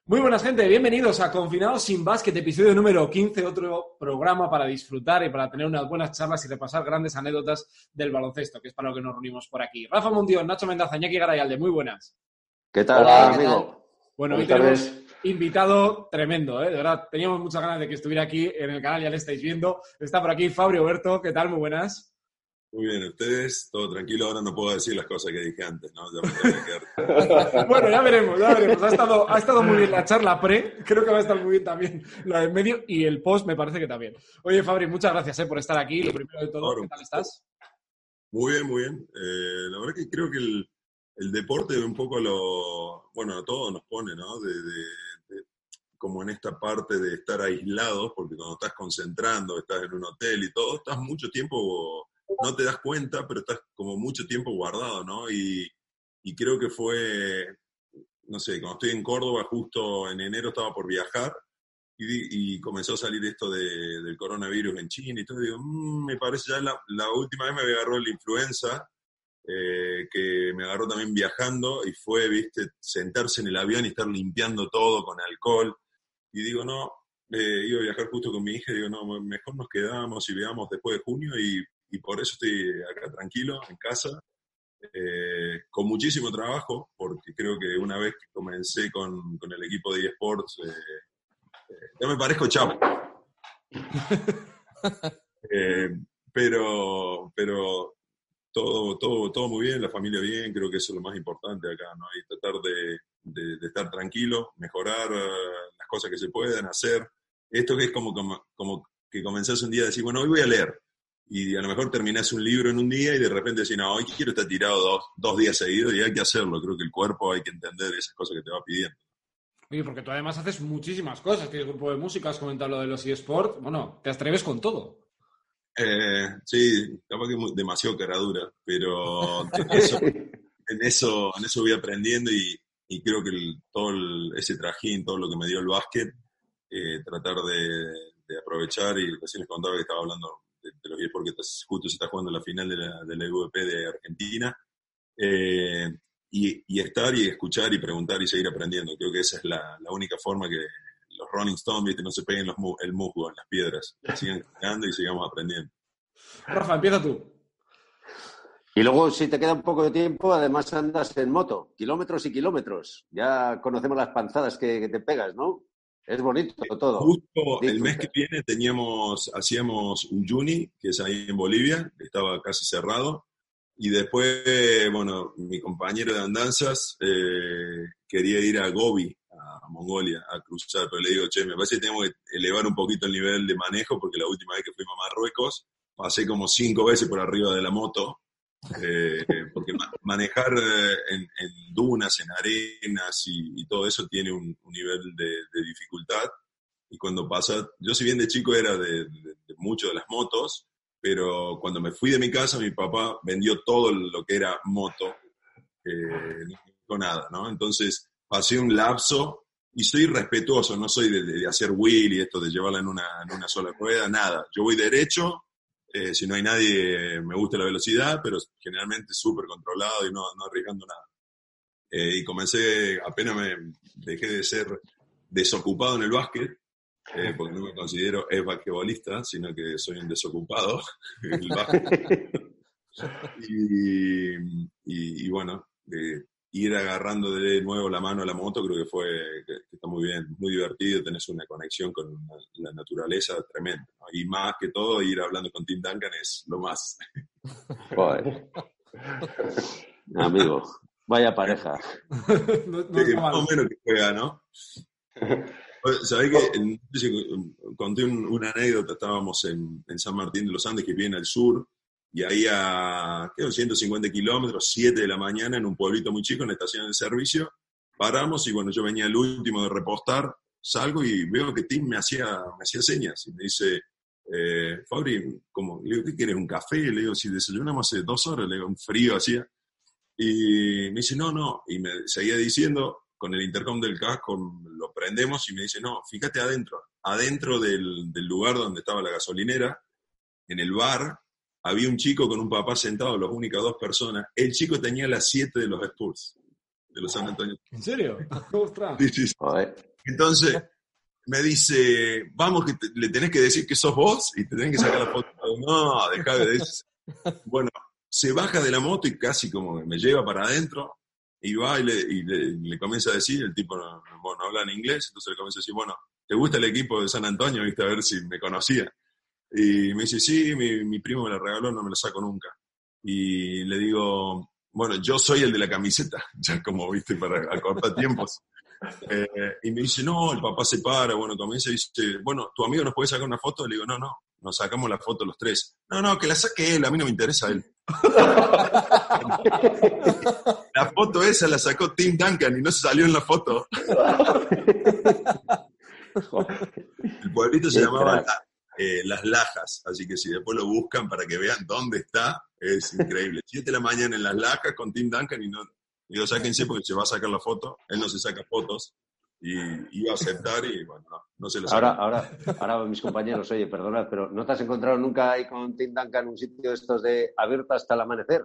Muy buenas, gente. Bienvenidos a Confinados sin Básquet, episodio número 15, otro programa para disfrutar y para tener unas buenas charlas y repasar grandes anécdotas del baloncesto, que es para lo que nos reunimos por aquí. Rafa Mundión, Nacho Mendaza, Iñaki Garayalde, muy buenas. ¿Qué tal, Hola, amigo? Bueno, hoy tenemos invitado tremendo, ¿eh? De verdad, teníamos muchas ganas de que estuviera aquí en el canal, ya le estáis viendo. Está por aquí Fabio Berto, ¿qué tal? Muy buenas. Muy bien, ¿ustedes? Todo tranquilo, ahora no puedo decir las cosas que dije antes, ¿no? Ya me tengo que quedar. Bueno, ya veremos. Ha estado muy bien la charla pre, creo que va a estar muy bien también la del medio y el post me parece que también. Oye, Fabri, muchas gracias por estar aquí. Lo primero de todo, ¿qué tal estás? Muy bien, muy bien. La verdad que creo que el deporte un poco a todos nos pone, ¿no? Como en esta parte de estar aislados, porque cuando estás concentrando, estás en un hotel y todo, estás mucho tiempo, no te das cuenta, pero estás como mucho tiempo guardado, ¿no? Y creo que fue, no sé, cuando estoy en Córdoba, justo en enero estaba por viajar y comenzó a salir esto del coronavirus en China y todo, y digo, me parece ya la última vez me agarró la influenza, que me agarró también viajando y fue, viste, sentarse en el avión y estar limpiando todo con alcohol. Y digo, no, iba a viajar justo con mi hija y digo, no, mejor nos quedamos y veamos después de junio y por eso estoy acá tranquilo, en casa, con muchísimo trabajo, porque creo que una vez que comencé con el equipo de eSports, ya me parezco Chapo. Pero todo muy bien, la familia bien, creo que eso es lo más importante acá, ¿no? Y tratar de estar tranquilo, mejorar las cosas que se puedan hacer. Esto que es como que comenzás un día a decir, bueno, hoy voy a leer. Y a lo mejor terminás un libro en un día y de repente decís, no, hoy quiero estar tirado dos días seguidos y hay que hacerlo. Creo que el cuerpo hay que entender esas cosas que te va pidiendo. Oye, porque tú además haces muchísimas cosas. Tienes grupo de música, has comentado lo de los eSports. Bueno, te atreves con todo. Sí, capaz que es demasiado caradura, pero en eso voy aprendiendo y creo que ese trajín, todo lo que me dio el básquet, tratar de aprovechar, y recién les contaba que estaba hablando de los eSports, porque justo se está jugando la final de la EVP de Argentina, y estar y escuchar y preguntar y seguir aprendiendo. Creo que esa es la única forma que los Rolling Stones, ¿viste? No se peguen el musgo en las piedras, sigan caminando y sigamos aprendiendo. Rafa, empieza tú. Y luego, si te queda un poco de tiempo, además andas en moto, kilómetros y kilómetros. Ya conocemos las panzadas que te pegas, ¿no? Es bonito todo. Justo el mes que viene hacíamos Uyuni, que es ahí en Bolivia, que estaba casi cerrado. Y después, bueno, mi compañero de andanzas quería ir a Gobi, a Mongolia, a cruzar. Pero le digo, che, me parece que tenemos que elevar un poquito el nivel de manejo, porque la última vez que fuimos a Marruecos, pasé como 5 veces por arriba de la moto. Porque manejar en dunas, en arenas y todo eso tiene un nivel de dificultad. Y cuando pasa, yo si bien de chico era de mucho de las motos, pero cuando me fui de mi casa, mi papá vendió todo lo que era moto, no con nada, ¿no? Entonces pasé un lapso y soy respetuoso, no soy de hacer wheel y esto de llevarla en una sola rueda, nada. Yo voy derecho. Si no hay nadie, me gusta la velocidad, pero generalmente súper controlado y no arriesgando nada. Y comencé, apenas me dejé de ser desocupado en el básquet, porque no me considero basquetbolista, sino que soy un desocupado en el básquet. Y bueno, ir agarrando de nuevo la mano a la moto creo que está muy bien, muy divertido, tenés una conexión con la naturaleza tremenda, ¿no? Y más que todo ir hablando con Tim Duncan es lo más. Joder. Amigo, vaya pareja. No más o menos que juega, ¿no? ¿Sabés que conté una anécdota? Estábamos en San Martín de los Andes, que viene al sur, y ahí a 150 kilómetros, 7 de la mañana, en un pueblito muy chico, en la estación de servicio, paramos y bueno, yo venía el último de repostar, salgo y veo que Tim me hacía señas y me dice, Fabri, le digo, ¿qué quieres? ¿Un café? Le digo, si desayunamos hace 2 horas, le digo, un frío hacía. Y me dice, no, y me seguía diciendo, con el intercom del casco lo prendemos y me dice, no, fíjate adentro del lugar donde estaba la gasolinera, en el bar, había un chico con un papá sentado, las únicas 2 personas. El chico tenía las 7 de los Spurs, de los San Antonio. ¿En serio? ¡Ostras! Sí. Entonces me dice, vamos, que le tenés que decir que sos vos y te tenés que sacar la foto. No, dejá de decir. Bueno, se baja de la moto y casi como me lleva para adentro y va y le comienza a decir, el tipo no habla en inglés, entonces le comienza a decir, bueno, ¿te gusta el equipo de San Antonio? ¿Viste? A ver si me conocía. Y me dice, sí, mi primo me la regaló, no me la saco nunca. Y le digo, bueno, yo soy el de la camiseta, ya como, viste, para acortar tiempos. Y me dice, no, el papá se para, bueno, comienza y dice, bueno, ¿tu amigo nos puede sacar una foto? Le digo, no, nos sacamos la foto los tres. No, que la saque él, a mí no me interesa él. La foto esa la sacó Tim Duncan y no se salió en la foto. El pueblito se llamaba Las Lajas, así que si después lo buscan para que vean dónde está, es increíble. 7 de la mañana en Las Lajas con Tim Duncan y no... Digo, sáquense porque se va a sacar la foto. Él no se saca fotos y iba a aceptar y bueno, no se lo saca. Ahora mis compañeros, oye, perdonad, pero ¿no te has encontrado nunca ahí con Tim Duncan en un sitio de estos de abierto hasta el amanecer?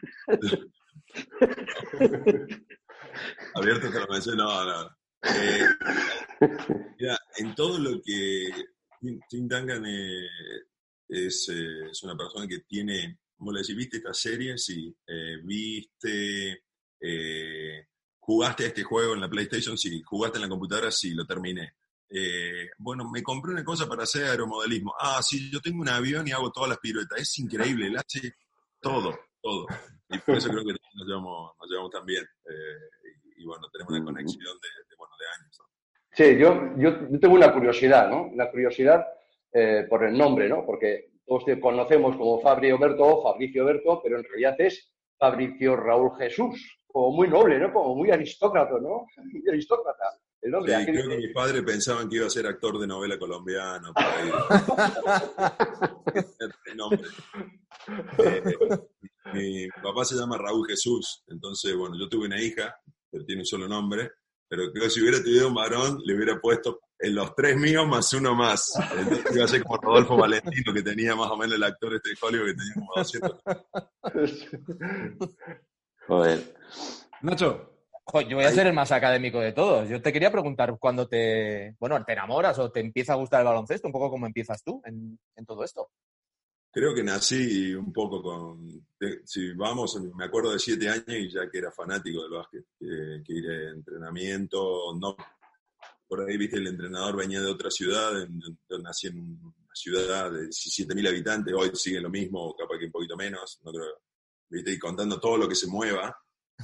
Abierto hasta el amanecer, no. Mira, en todo lo que Tim Duncan es una persona que tiene, como le decís, ¿viste esta serie? Sí, ¿jugaste a este juego en la PlayStation? Sí. ¿Jugaste en la computadora? Sí, lo terminé. Bueno, me compré una cosa para hacer aeromodelismo. Sí, yo tengo un avión y hago todas las piruetas. Es increíble, él hace todo. Y por eso creo que nos llevamos tan bien. Y bueno, tenemos una conexión de años, ¿no? Sí, yo tengo una curiosidad, ¿no? Una curiosidad por el nombre, ¿no? Porque todos te conocemos como Fabricio Berto, pero en realidad es Fabricio Raúl Jesús. Como muy noble, ¿no? Como muy aristócrata, ¿no? Muy aristócrata. El nombre. Sí, creo que mis padres pensaban que iba a ser actor de novela colombiana. Por ahí. El nombre. Mi papá se llama Raúl Jesús, entonces, bueno, yo tuve una hija, pero tiene un solo nombre, pero creo que si hubiera tenido un varón, le hubiera puesto en los 3 míos más uno más. Entonces iba a ser como Rodolfo Valentino, que tenía más o menos el actor de Hollywood, que tenía como 200. Joder. Nacho. Yo voy a ser el más académico de todos. Yo te quería preguntar cuándo te enamoras o te empieza a gustar el baloncesto, un poco como empiezas tú en todo esto. Creo que nací un poco si vamos, me acuerdo de 7 años y ya que era fanático del básquet, que ir a entrenamiento, no, por ahí, viste, el entrenador venía de otra ciudad, yo nací en una ciudad de 17.000 habitantes, hoy sigue lo mismo, capaz que un poquito menos, no creo, viste, y contando todo lo que se mueva,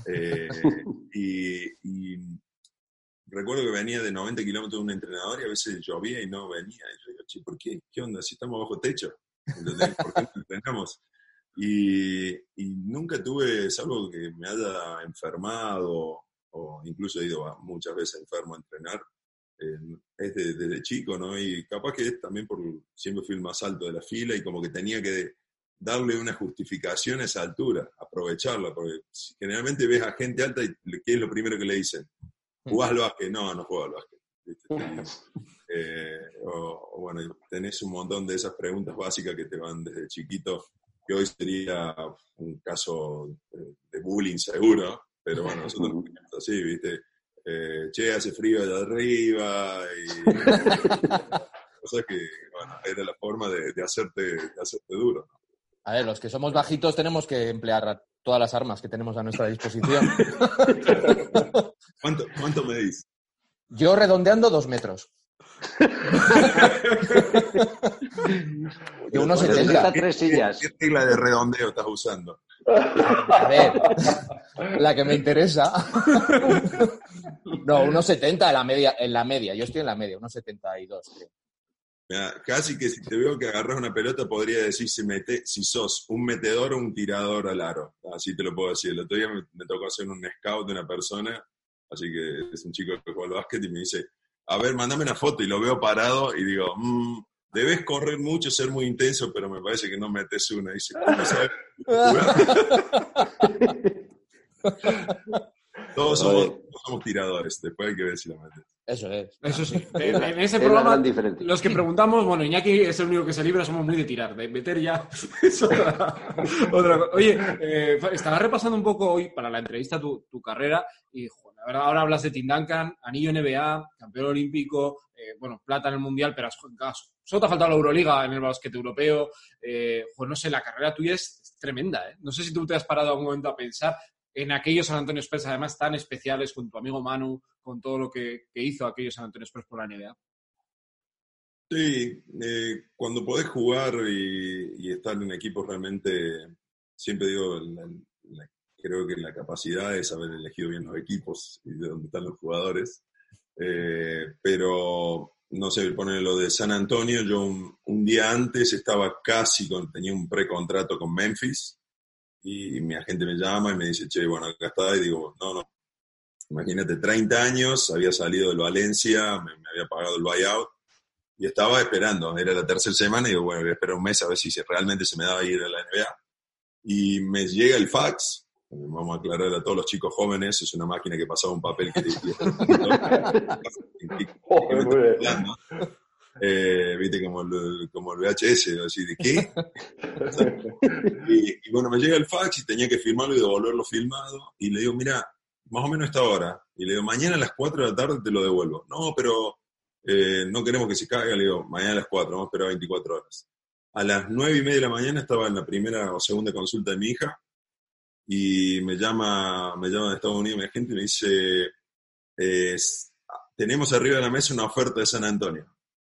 y recuerdo que venía de 90 kilómetros de un entrenador y a veces llovía y no venía, y yo digo, che, ¿por qué? ¿Qué onda? Si estamos bajo techo. ¿Entendés? ¿Por qué no entrenamos? Y nunca tuve, salvo que me haya enfermado o incluso he ido muchas veces enfermo a entrenar, es desde chico, ¿no? Y capaz que es también siempre fui el más alto de la fila y como que tenía que darle una justificación a esa altura, aprovecharla, porque generalmente ves a gente alta y ¿qué es lo primero que le dicen? ¿Jugás al básquet? No juego al básquet. O bueno, tenés un montón de esas preguntas básicas que te van desde chiquito, que hoy sería un caso de bullying seguro, pero bueno, nosotros nos quedamos así, ¿viste? Che, hace frío allá arriba, y cosas que, bueno, era la forma de hacerte duro, ¿no? A ver, los que somos bajitos tenemos que emplear todas las armas que tenemos a nuestra disposición. ¿Cuánto medís? Yo redondeando 2 metros. De 1,70. 3 sillas. ¿Qué regla de redondeo estás usando? A ver, la que me interesa. No, 1,70 en la media. Yo estoy en la media, 1,72 creo. Mira, casi que si te veo que agarras una pelota podría decir si sos un metedor o un tirador al aro. Así te lo puedo decir. El otro día me tocó hacer un scout de una persona, así que es un chico que juega al básquet y me dice, a ver, mándame una foto, y lo veo parado y digo, debes correr mucho, ser muy intenso, pero me parece que no metes una. Y dice, ¿cómo sabes? Todos somos tiradores, después hay que ver si la metes. Eso es. Eso sí. En ese programa, los que preguntamos, bueno, Iñaki es el único que se libra, somos muy de tirar, de meter ya. Es otra cosa. Oye, estaba repasando un poco hoy para la entrevista tu carrera y, joder, la verdad, ahora hablas de Tim Duncan, anillo NBA, campeón olímpico, plata en el Mundial, pero solo te ha faltado la Euroliga en el básquet europeo. No sé, la carrera tuya es tremenda, ¿eh? No sé si tú te has parado algún momento a pensar en aquellos San Antonio Spurs, además tan especiales, con tu amigo Manu, con todo lo que hizo aquellos San Antonio Spurs por la NBA. Sí, cuando podés jugar y estar en equipos realmente, siempre digo, creo que la capacidad es haber elegido bien los equipos y de dónde están los jugadores. Pero, no sé, poner lo de San Antonio, yo un día antes tenía un precontrato con Memphis y mi agente me llama y me dice, che, bueno, acá está, y digo, no, imagínate, 30 años, había salido del Valencia, me había pagado el buyout y estaba esperando, era la tercera semana y digo, bueno, voy a esperar un mes a ver si realmente se me daba ir a la NBA. Y me llega el fax. Vamos a aclarar a todos los chicos jóvenes, es una máquina que pasaba un papel que viste, como el VHS, así de ¿qué? Y bueno, me llega el fax y tenía que firmarlo y devolverlo filmado, y le digo, mira, más o menos esta hora, y le digo, mañana a las 4 de la tarde te lo devuelvo. No, pero no queremos que se caiga, le digo, mañana a las 4, vamos a esperar 24 horas. A las 9:30 de la mañana estaba en la primera o segunda consulta de mi hija, y me llama de Estados Unidos mi agente y me dice, tenemos arriba de la mesa una oferta de San Antonio.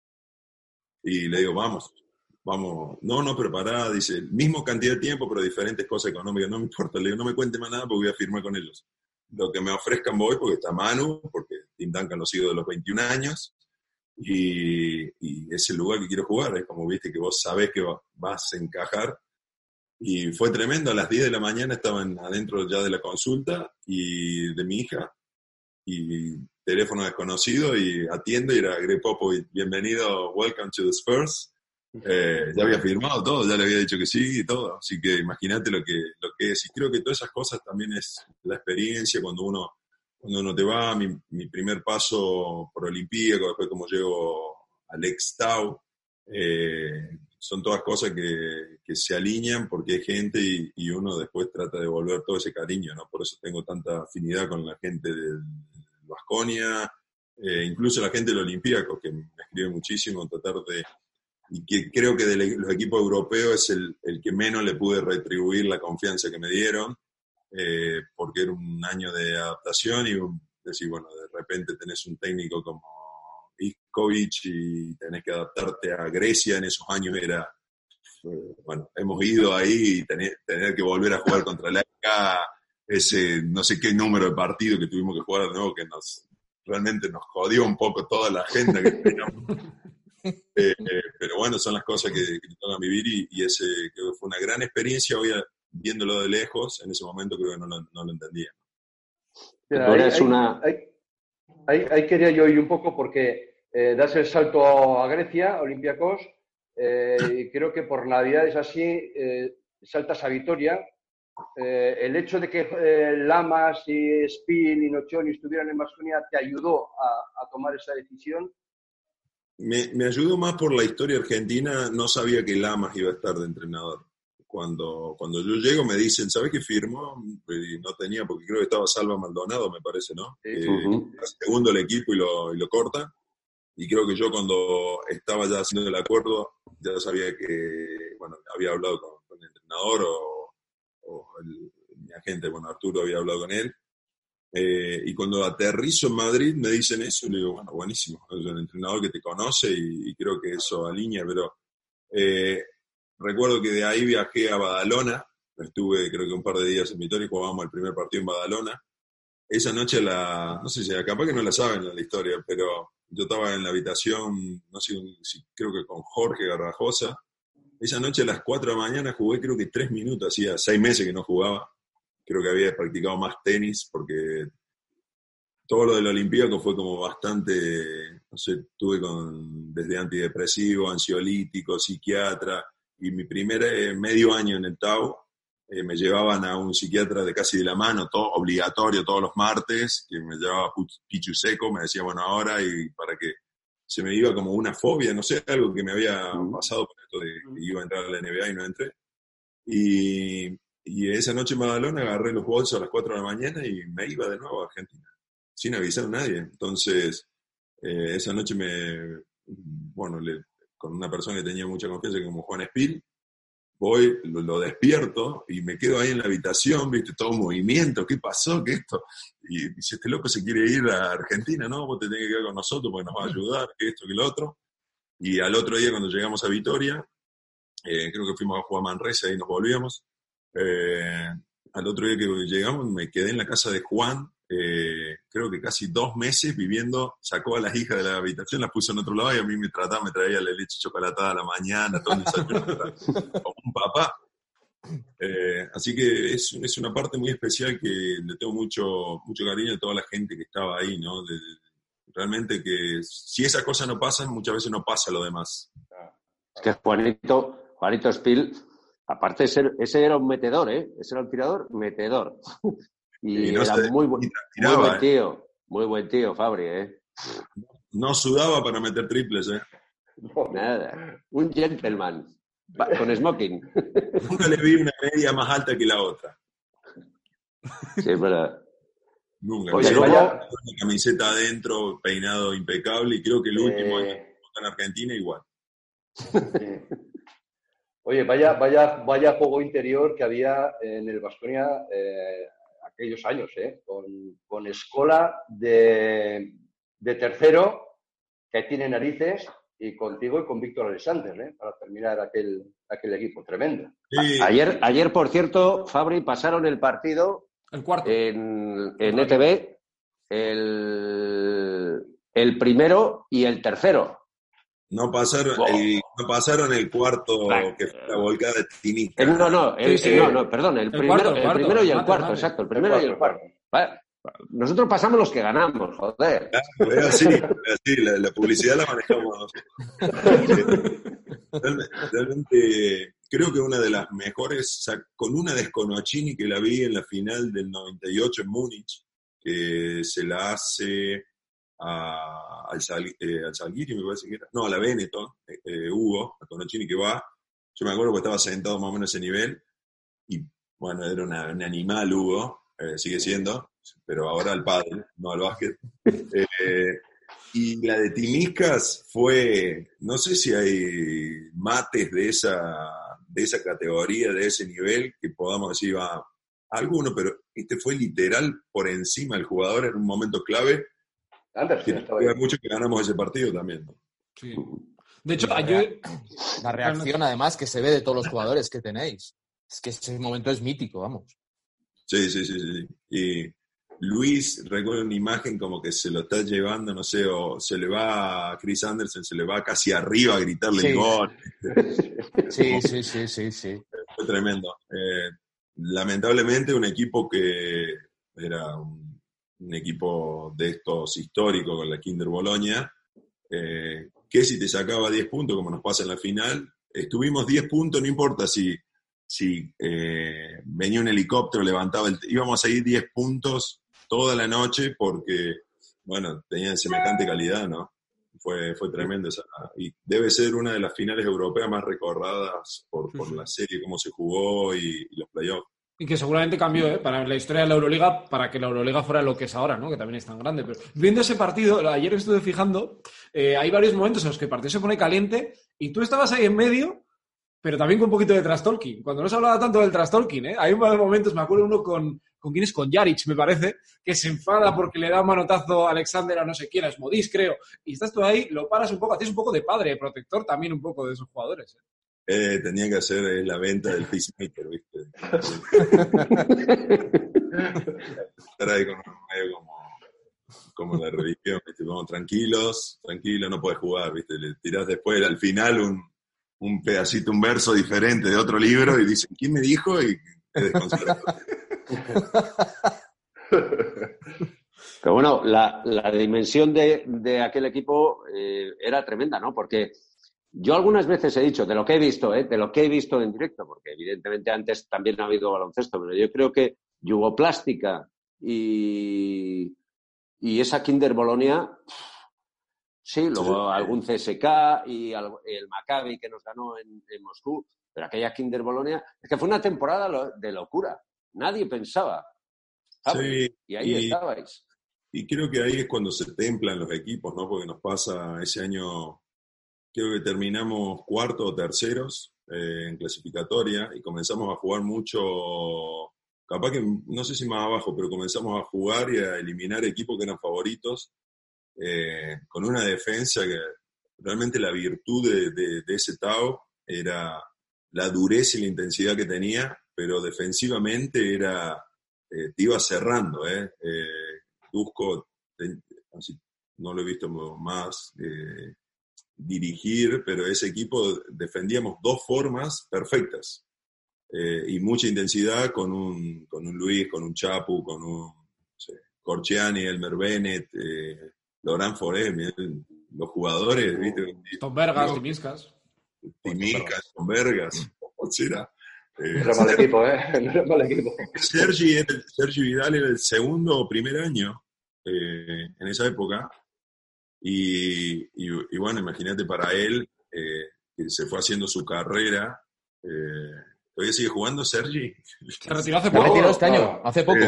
Y le digo, vamos. No, pero pará, dice, mismo cantidad de tiempo, pero diferentes cosas económicas, no me importa. Le digo, no me cuente más nada porque voy a firmar con ellos. Lo que me ofrezcan voy, porque está Manu, porque Tim Duncan lo sigo de los 21 años, y es el lugar que quiero jugar. Es como, viste, que vos sabés que vas a encajar. Y fue tremendo, a las 10 de la mañana estaban adentro ya de la consulta y de mi hija, y teléfono desconocido, y atiendo, y era Greg Popovich, bienvenido, welcome to the Spurs. Ya había firmado todo, ya le había dicho que sí y todo, así que imagínate lo que es, y creo que todas esas cosas también es la experiencia cuando uno te va. Mi primer paso por Olimpíaco, después como llego al ex-Tau, son todas cosas que se alinean porque hay gente y uno después trata de devolver todo ese cariño, ¿no? Por eso tengo tanta afinidad con la gente del Baskonia, incluso la gente del Olympiacos, que me escribe muchísimo, y que creo que de los equipos europeos es el que menos le pude retribuir la confianza que me dieron, porque era un año de adaptación y decir, bueno, de repente tenés un técnico como Ivkovic y tenés que adaptarte a Grecia. En esos años era, hemos ido ahí y tener que volver a jugar contra la ECA, ese no sé qué número de partido que tuvimos que jugar de nuevo, que realmente nos jodió un poco toda la agenda que teníamos. Pero bueno, son las cosas que te tocan vivir, y ese creo que fue una gran experiencia. Hoy, viéndolo de lejos, en ese momento creo que no lo entendía. Ahí quería yo ir un poco porque das el salto a Grecia, Olympiacos, y creo que por Navidades así saltas a Vitoria. El hecho de que Lamas y Spil y Nocioni estuvieran en Baskonia te ayudó a tomar esa decisión. Me ayudó más por la historia argentina. No sabía que Lamas iba a estar de entrenador. Cuando yo llego me dicen, ¿sabés qué firmó? Y no tenía, porque creo que estaba Salva Maldonado, me parece, ¿no? Sí. Segundo el equipo y lo corta. Y creo que yo, cuando estaba ya haciendo el acuerdo, ya sabía que, había hablado con el entrenador mi agente, Arturo, había hablado con él. Y cuando aterrizo en Madrid me dicen eso, y le digo, buenísimo, es un entrenador que te conoce, y creo que eso alinea. Pero recuerdo que de ahí viajé a Badalona, estuve creo que un par de días en Vitoria y jugábamos el primer partido en Badalona. Esa noche, no sé si capaz que no la saben la historia, pero yo estaba en la habitación, no sé si creo que con Jorge Garrajosa. Esa noche a las 4 de la mañana jugué creo que 3 minutos, hacía 6 meses que no jugaba. Creo que había practicado más tenis, porque todo lo del Olympiacos fue como bastante, no sé, tuve desde antidepresivo, ansiolítico, psiquiatra, y mi primer medio año en el Tau me llevaban a un psiquiatra de casi de la mano, todo obligatorio todos los martes, que me llevaba Pichu Seco, me decía, ahora, y para que se me iba como una fobia, no sé, algo que me había pasado por esto de que iba a entrar a la NBA y no entré. Y esa noche en Badalona agarré los bolsos a las 4 de la mañana y me iba de nuevo a Argentina. sin avisar a nadie. Entonces, esa noche con una persona que tenía mucha confianza, como Juan Espil, voy, lo despierto y me quedo ahí en la habitación, viste, todo movimiento, ¿qué pasó? ¿Qué esto? Y dice, este loco se quiere ir a Argentina, ¿no? Vos te tenés que quedar con nosotros porque nos va a ayudar, que esto, que lo otro. Y al otro día, cuando llegamos a Vitoria, creo que fuimos a jugar a Manresa y nos volvíamos. Al otro día que llegamos, me quedé en la casa de Juan, creo que casi 2 meses viviendo, sacó a las hijas de la habitación, las puso en otro lado y a mí me traía la leche chocolatada a la mañana, todo el desayuno, como un papá. Así que es una parte muy especial que le tengo mucho cariño a toda la gente que estaba ahí, ¿no? Realmente que si esa cosa no pasa, muchas veces no pasa lo demás. Es que Juanito Espil, aparte de ser, ese era un metedor, ese era un tirador metedor. Y no era muy buen tío. Muy buen tío, Fabri, No sudaba para meter triples, Nada. Un gentleman. Con smoking. Nunca le vi una media más alta que la otra. Sí, es verdad. Nunca. Oye, una camiseta adentro, peinado impecable, y creo que el último año en Argentina igual. Oye, vaya juego interior que había en el Baskonia aquellos años, con Escola de tercero, que tiene narices, y contigo y con Víctor Alexander, para terminar aquel equipo. Tremendo. Sí. Ayer, por cierto, Fabri, pasaron el partido el cuarto en ETV, el primero y el tercero. No pasaron el cuarto, que fue la volcada de Tinica. Perdón, el primero y el cuarto, exacto, el primero y el cuarto. Vale. Nosotros pasamos los que ganamos, joder. Es así, la publicidad la manejamos nosotros. Realmente creo que una de las mejores, con una de Sconocchini que la vi en la final del 98 en Múnich, que se la hace al Salguiri, me parece que era. No, a la Benetton, Hugo, a Sconocchini que va. Yo me acuerdo que estaba sentado más o menos a ese nivel, y bueno, era un animal Hugo, sigue siendo, pero ahora al pádel, no al básquet. Y la de Timiscas fue, no sé si hay mates de esa categoría, de ese nivel, que podamos decir, alguno, pero este fue literal por encima del jugador en un momento clave. Anderson estaba ahí. Mucho que ganamos ese partido también, ¿no? Sí. De hecho, la reacción además que se ve de todos los jugadores que tenéis. Es que ese momento es mítico, vamos. Sí. Y Luis, recuerdo una imagen como que se lo está llevando, no sé, o se le va a Chris Anderson, se le va casi arriba a gritarle el gol. Sí. Fue tremendo. Lamentablemente un equipo que era un equipo de estos históricos con la Kinder Bologna, que si te sacaba 10 puntos, como nos pasa en la final, estuvimos 10 puntos, no importa si venía un helicóptero, íbamos a ir 10 puntos toda la noche porque, bueno, tenían semejante calidad, ¿no? Fue tremendo esa. Y debe ser una de las finales europeas más recordadas por la serie, cómo se jugó y los playoffs. Y que seguramente cambió, para la historia de la Euroliga, para que la Euroliga fuera lo que es ahora, ¿no? Que también es tan grande. Pero viendo ese partido, ayer estuve fijando, hay varios momentos en los que el partido se pone caliente y tú estabas ahí en medio, pero también con un poquito de trash talking. Cuando no se hablaba tanto del trash talking, hay un par de momentos, me acuerdo uno con quién es, con Jaric, me parece, que se enfada porque le da un manotazo a Alexander a no sé quién, a Smodis, creo. Y estás tú ahí, lo paras un poco, haces un poco de padre, de protector también un poco de esos jugadores. Tenían que hacer la venta del peacemaker, ¿viste? Estar ahí como la religión, ¿viste? Vamos, tranquilo, no puedes jugar, ¿viste? Le tirás después al final un pedacito, un verso diferente de otro libro y dicen, ¿quién me dijo? Y es desconcertante. Pero bueno, la dimensión de aquel equipo era tremenda, ¿no? Porque yo algunas veces he dicho, de lo que he visto en directo, porque evidentemente antes también ha habido baloncesto, pero yo creo que Yugoplástica y esa Kinder Bologna, sí, luego algún CSK y el Maccabi que nos ganó en Moscú, pero aquella Kinder Bologna, es que fue una temporada de locura. Nadie pensaba. ¿sabes? Sí, y ahí estabais. Y creo que ahí es cuando se templan los equipos, ¿no? Porque nos pasa ese año, creo que terminamos cuarto o terceros en clasificatoria y comenzamos a jugar mucho, capaz que no sé si más abajo, pero comenzamos a jugar y a eliminar equipos que eran favoritos con una defensa que realmente la virtud de ese Tau era la dureza y la intensidad que tenía, pero defensivamente era te iba cerrando. Dusko, así, no lo he visto más dirigir, pero ese equipo defendíamos dos formas perfectas y mucha intensidad con un Luis, con un Chapu, con un no sé, Corchiani, Elmer Bennett, Laurent Foré, los jugadores, ¿viste? Tom Vergas, Timiscas. Tom Vergas, o sea, no era mal equipo, no era mal equipo. Sergi Vidal era el segundo o primer año en esa época y bueno, imagínate para él que se fue haciendo su carrera. ¿Todavía sigue jugando Sergi? Se retiró hace poco. Se retiró este año, hace poco.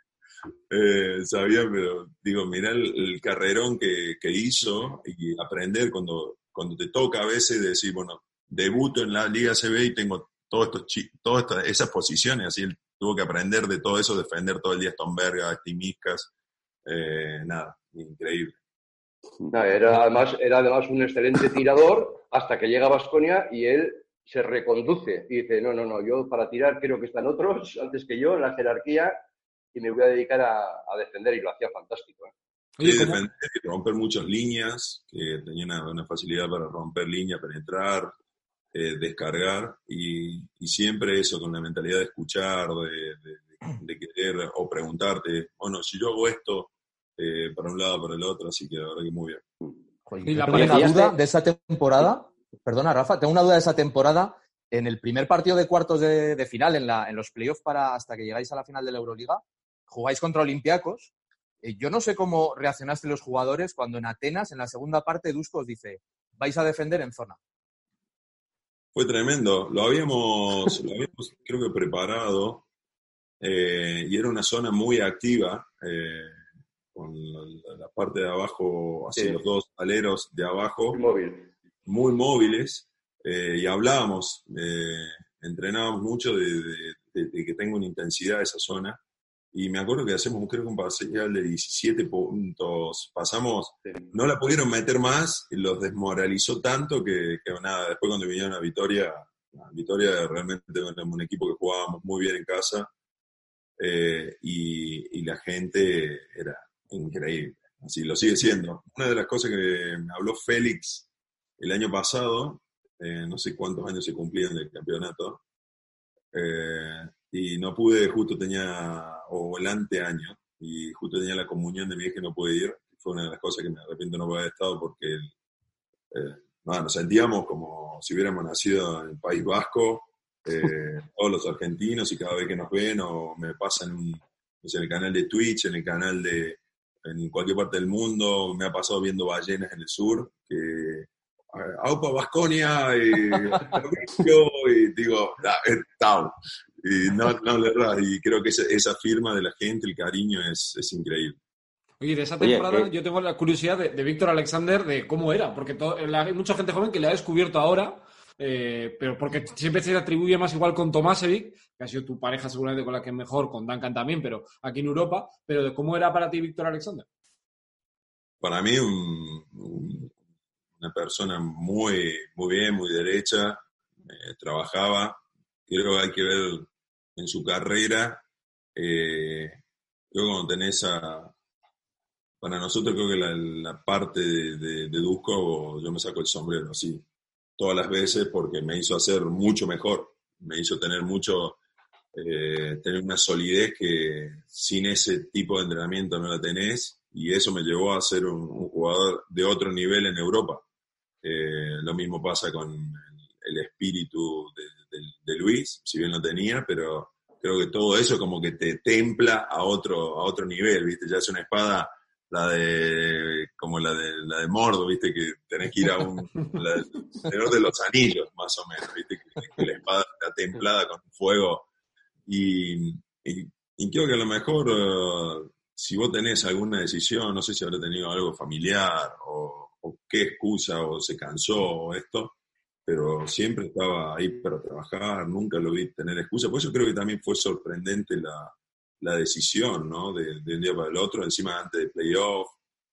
Sabía, pero digo, mirá el carrerón que hizo y aprender cuando te toca a veces decir, bueno, debuto en la Liga CB y tengo todas esas posiciones, así él tuvo que aprender de todo eso, defender todo el día Stomberga, Timiscas, nada, increíble. No, era además un excelente tirador hasta que llega a Baskonia y él se reconduce y dice, no, yo para tirar creo que están otros antes que yo en la jerarquía y me voy a dedicar a defender, y lo hacía fantástico. Sí, defender y romper muchas líneas, que tenía una facilidad para romper líneas, penetrar, descargar, y siempre eso, con la mentalidad de escuchar, de querer o preguntarte, bueno, si yo hago esto para un lado, para el otro, así que la verdad que muy bien. Y tengo una duda de esa temporada, perdona Rafa, tengo una duda de esa temporada, en el primer partido de cuartos de final, en los playoffs hasta que llegáis a la final de la Euroliga, jugáis contra Olympiacos. Yo no sé cómo reaccionaste los jugadores cuando en Atenas, en la segunda parte, Dusko os dice, vais a defender en zona. Fue tremendo. Lo habíamos creo que preparado y era una zona muy activa con la parte de abajo, así los dos aleros de abajo, muy móviles y hablábamos, entrenábamos mucho de que tenga una intensidad esa zona. Y me acuerdo que hacemos, creo que un parcial de 17 puntos. Pasamos, no la pudieron meter más, y los desmoralizó tanto que nada, después cuando vinieron a Vitoria realmente era un equipo que jugábamos muy bien en casa y la gente era increíble. Así lo sigue siendo. Una de las cosas que me habló Félix el año pasado, no sé cuántos años se cumplían del campeonato, y no pude, justo o el anteaño, y justo tenía la comunión de mi hija y no pude ir. Fue una de las cosas que me arrepiento no haber estado porque nos sentíamos como si hubiéramos nacido en el País Vasco, todos los argentinos, y cada vez que nos ven o me pasan en el canal de Twitch, en cualquier parte del mundo, me ha pasado viendo ballenas en el sur, que Aupa Baskonia y digo, Tau. Y no le erras, y creo que esa firma de la gente, el cariño es increíble. Oye, de esa temporada yo tengo la curiosidad de Víctor Alexander de cómo era, porque hay mucha gente joven que le ha descubierto ahora, pero porque siempre se le atribuye más igual con Tomasevic, que ha sido tu pareja seguramente con la que mejor, con Duncan también, pero aquí en Europa, pero de cómo era para ti Víctor Alexander. Para mí una persona muy, muy bien, muy derecha, trabajaba, creo que hay que ver en su carrera, creo que cuando tenés para nosotros creo que la parte de Dusko, yo me saco el sombrero así, todas las veces, porque me hizo hacer mucho mejor, me hizo tener tener una solidez que sin ese tipo de entrenamiento no la tenés, y eso me llevó a ser un jugador de otro nivel en Europa. Lo mismo pasa con el espíritu de Luis, si bien lo tenía, pero creo que todo eso como que te templa a otro nivel, ¿viste? Ya es una espada como la de Mordo, ¿viste? Que tenés que ir a la Señor de los Anillos, más o menos, ¿viste? Que la espada está templada con fuego y creo que a lo mejor si vos tenés alguna decisión, no sé si habrá tenido algo familiar o qué excusa o se cansó o esto, pero siempre estaba ahí para trabajar, nunca lo vi tener excusa. Por eso creo que también fue sorprendente la decisión, ¿no? De un día para el otro, encima antes de playoff,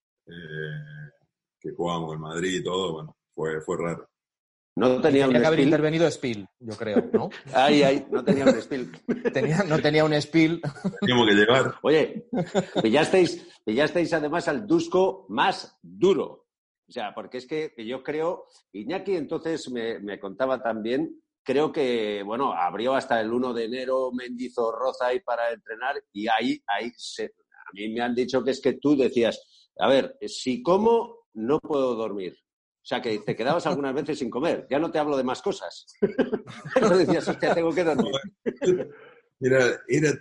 que jugábamos en Madrid y todo, bueno, fue raro. No tenía que haber intervenido Spiel, yo creo, ¿no? No tenía un Spiel. No tenía un Spiel. Teníamos que llevar. Oye, pillasteis además al Dusko más duro. O sea, porque es que yo creo, Iñaki entonces me contaba también, creo que, bueno, abrió hasta el 1 de enero Mendizorroza ahí para entrenar y a mí me han dicho que es que tú decías, a ver, si como, no puedo dormir. O sea, que te quedabas algunas veces sin comer. Ya no te hablo de más cosas. Pero decías, hostia, tengo que dormir. Era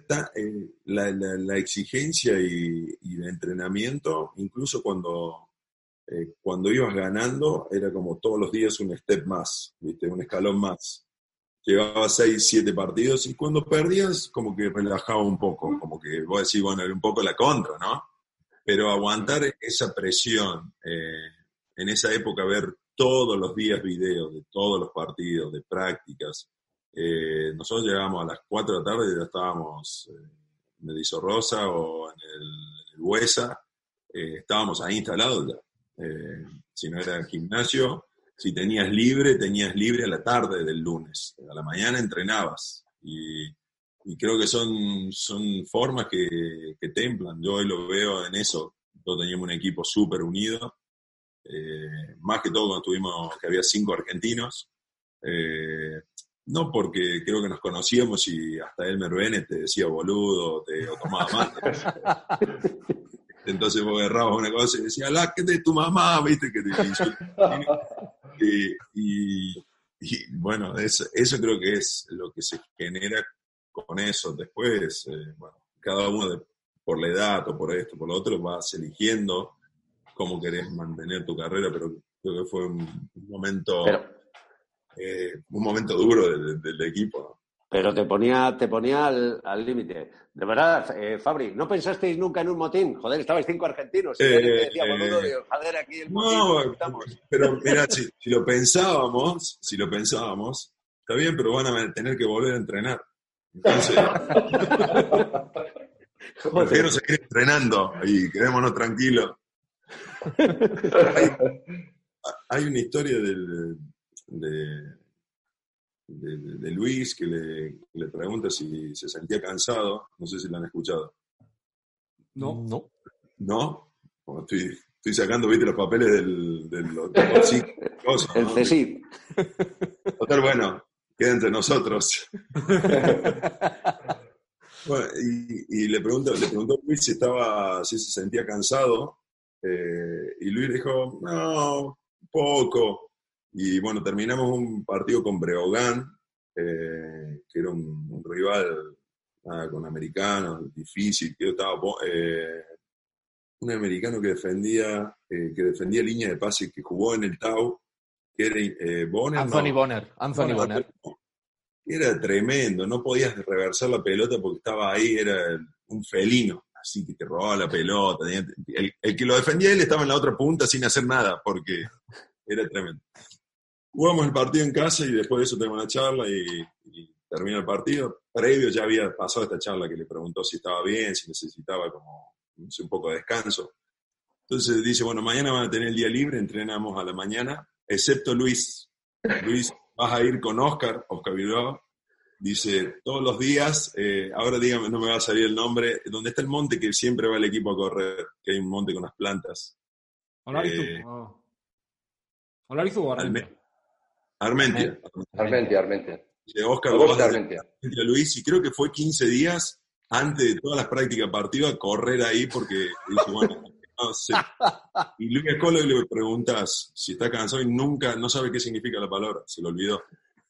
la exigencia y el entrenamiento, incluso cuando ibas ganando, era como todos los días un step más, ¿viste? Un escalón más. Llevabas 6, 7 partidos y cuando perdías, como que relajaba un poco. Como que vos decís, bueno, era un poco la contra, ¿no? Pero aguantar esa presión, en esa época ver todos los días videos de todos los partidos, de prácticas. Nosotros llegábamos a las 4 de la tarde y ya estábamos en Mendizorroza o en el Buesa. Estábamos ahí instalados ya. Si no era gimnasio, si tenías libre a la tarde del lunes. A la mañana entrenabas. Y creo que son formas que templan. Yo hoy lo veo en eso. Nosotros teníamos un equipo súper unido. Más que todo cuando tuvimos que había 5 argentinos, no porque creo que nos conocíamos y hasta Elmer Bennett te decía boludo o tomaba mate. Entonces vos agarrabas una cosa y decías, la que de tu mamá, viste que te y bueno, eso creo que es lo que se genera con eso. Después, bueno, cada uno por la edad o por esto, por lo otro, vas eligiendo cómo querés mantener tu carrera, pero creo que fue un momento duro del equipo, ¿no? Pero te ponía al límite. De verdad, Fabri, ¿no pensasteis nunca en un motín? Joder, estabais 5 argentinos. Y te decía, boludo, joder, aquí el motín. No, pero mira, si lo pensábamos, está bien, pero van a tener que volver a entrenar. Entonces, prefiero seguir entrenando y quedémonos tranquilos. Hay una historia de Luis que le pregunta si se sentía cansado. No sé si lo han escuchado. No. ¿No? Bueno, estoy sacando, viste, los papeles del cosas, el ¿no? CSIC. Total, bueno, queda entre nosotros. Bueno, y le preguntó a Luis si se sentía cansado. Y Luis dijo, no, poco. Y bueno, terminamos un partido con Breogán, que era un rival con americanos, difícil, que estaba un americano que defendía línea de pase, que jugó en el Tau, que era Bonner. Anthony Bonner. Era tremendo, no podías reversar la pelota porque estaba ahí, era un felino. Así que te robaba la pelota. El que lo defendía él estaba en la otra punta sin hacer nada, porque era tremendo. Jugamos el partido en casa y después de eso tenemos una charla y termina el partido. Previo ya había pasado esta charla que le preguntó si estaba bien, si necesitaba como un poco de descanso. Entonces dice, bueno, mañana van a tener el día libre, entrenamos a la mañana, excepto Luis. Luis, vas a ir con Oscar Bilbao. Dice, todos los días, ahora dígame, no me va a salir el nombre, donde está el monte que siempre va el equipo a correr, que hay un monte con las plantas. ¿Olarizu o Armentia? Armentia. Dice, Oscar Armentia. Luis, y creo que fue 15 días antes de todas las prácticas partidas a correr ahí porque dice, bueno, no sé. Y Luis Escolo le preguntas si está cansado y nunca, no sabe qué significa la palabra, se lo olvidó.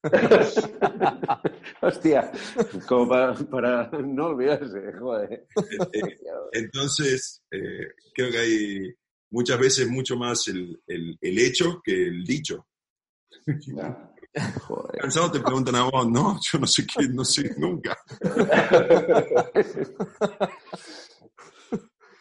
Hostia, como para no olvidarse, joder. Entonces, creo que hay muchas veces mucho más el hecho que el dicho. Joder. Cansado te preguntan a vos, no, yo no sé nunca.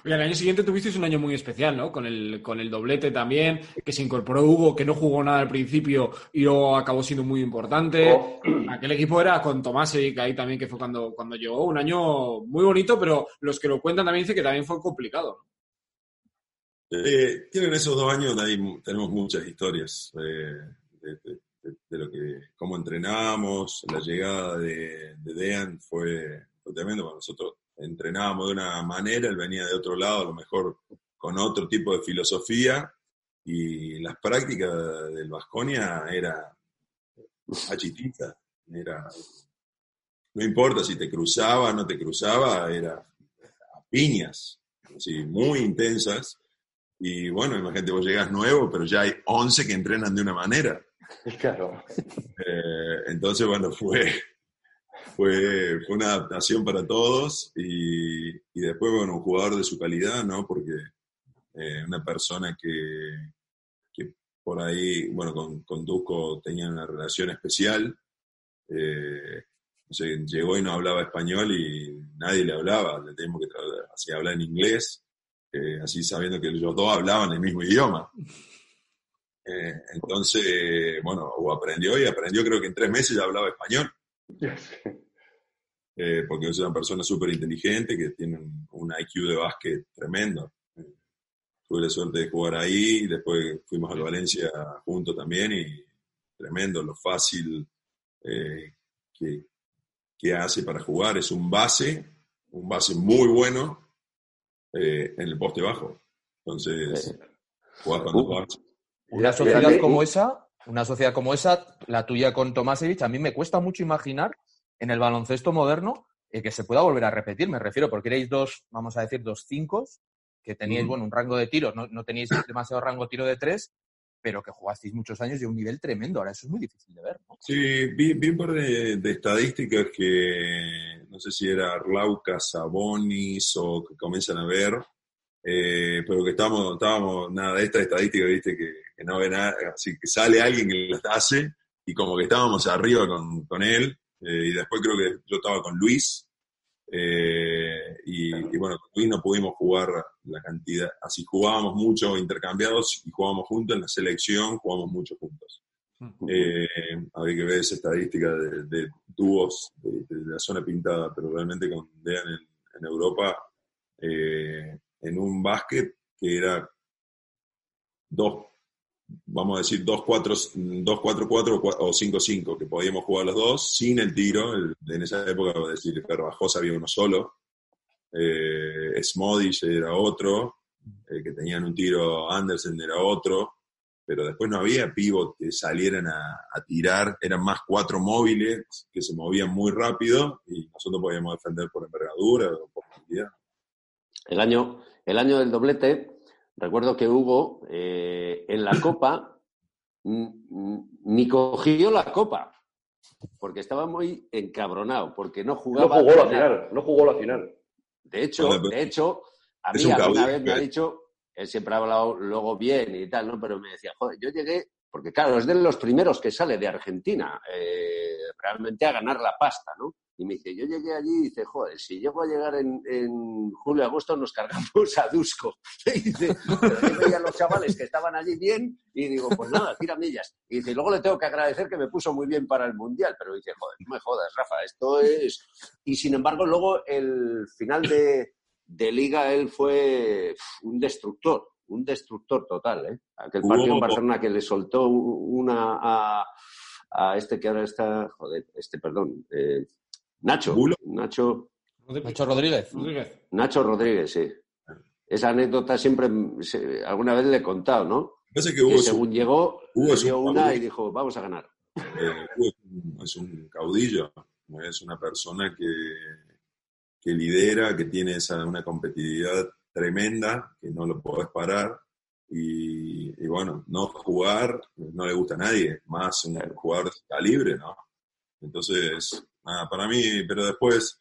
Y al año siguiente tuvisteis un año muy especial, ¿no? Con el doblete también, que se incorporó Hugo, que no jugó nada al principio y luego acabó siendo muy importante. Oh. Aquel equipo era con Tomášević ahí también, que fue cuando llegó. Un año muy bonito, pero los que lo cuentan también dicen que también fue complicado. Tienen esos 2 años, ahí tenemos muchas historias de lo que, cómo entrenamos, la llegada de Dejan fue tremendo. Bueno, nosotros entrenábamos de una manera, él venía de otro lado, a lo mejor con otro tipo de filosofía, y las prácticas del Baskonia era achitita, no importa si te cruzaba, no te cruzaba, era a piñas, así, muy intensas. Y bueno, imagínate, vos llegás nuevo, pero ya hay 11 que entrenan de una manera. Claro. Entonces, bueno, fue una adaptación para todos y después, bueno, un jugador de su calidad, ¿no? Porque una persona que por ahí, bueno, con Dusko tenía una relación especial. No sé, llegó y no hablaba español y nadie le hablaba, le teníamos que así hablar en inglés. Así sabiendo que los dos hablaban el mismo idioma. Entonces, bueno, aprendió creo que en 3 meses ya hablaba español. Porque es una persona súper inteligente que tiene un IQ de básquet tremendo. Tuve la suerte de jugar ahí y después fuimos al Valencia juntos también y tremendo lo fácil que hace para jugar. Es un base muy bueno en el poste bajo. Entonces, jugar con los bases. Una sociedad como esa, la tuya con Tomášević, a mí me cuesta mucho imaginar en el baloncesto moderno que se pueda volver a repetir. Me refiero porque erais dos 5 que teníais, bueno, un rango de tiros, no teníais demasiado rango de tiro de 3, pero que jugasteis muchos años y a un nivel tremendo. Ahora eso es muy difícil de ver, ¿no? Sí, vi un par de estadísticas que no sé si era Arlauca, Sabonis o que comienzan a ver, pero que estábamos, nada, de esta estadística, viste, que no ve nada, así que sale alguien que las hace y como que estábamos arriba con él, y después creo que yo estaba con Luis, y bueno, con Luis no pudimos jugar la cantidad, así jugábamos mucho intercambiados y jugábamos juntos en la selección, jugábamos mucho juntos. Habría que ver esa estadística de dúos de la zona pintada, pero realmente con Dejan en Europa, en un básquet que era 2-4-4 o 5-5, que podíamos jugar los dos sin el tiro. En esa época, voy a decir, Garbajosa había uno solo, Smodic era otro, que tenían un tiro, Andersen era otro, pero después no había pivot que salieran a tirar, eran más 4 móviles que se movían muy rápido y nosotros podíamos defender por envergadura o por cantidad. El año del doblete, recuerdo que Hugo en la Copa ni cogió la Copa porque estaba muy encabronado, porque no jugaba. No jugó la final. De hecho, a mí alguna vez me ha dicho, él siempre ha hablado luego bien y tal, ¿no? Pero me decía, joder, yo llegué, porque claro, es de los primeros que sale de Argentina realmente a ganar la pasta, ¿no? Y me dice, yo llegué allí y dice, joder, si llego a llegar en julio-agosto nos cargamos a Dusko. Y dice, pero yo veía a los chavales que estaban allí bien y digo, pues nada, tira millas. Y dice, luego le tengo que agradecer que me puso muy bien para el Mundial. Pero dice, joder, no me jodas, Rafa, esto es... Y sin embargo, luego el final de Liga, él fue un destructor total, ¿eh? Aquel partido en Barcelona que le soltó una a este que ahora está... Joder, Nacho Rodríguez, sí. Esa anécdota siempre, alguna vez le he contado, ¿no? Parece que según llegó, le dio una y dijo, vamos a ganar. Es un caudillo, es una persona que lidera, que tiene una competitividad tremenda, que no lo podés parar, y bueno, no jugar no le gusta a nadie, más un jugador de calibre, ¿no? Entonces... para mí, pero después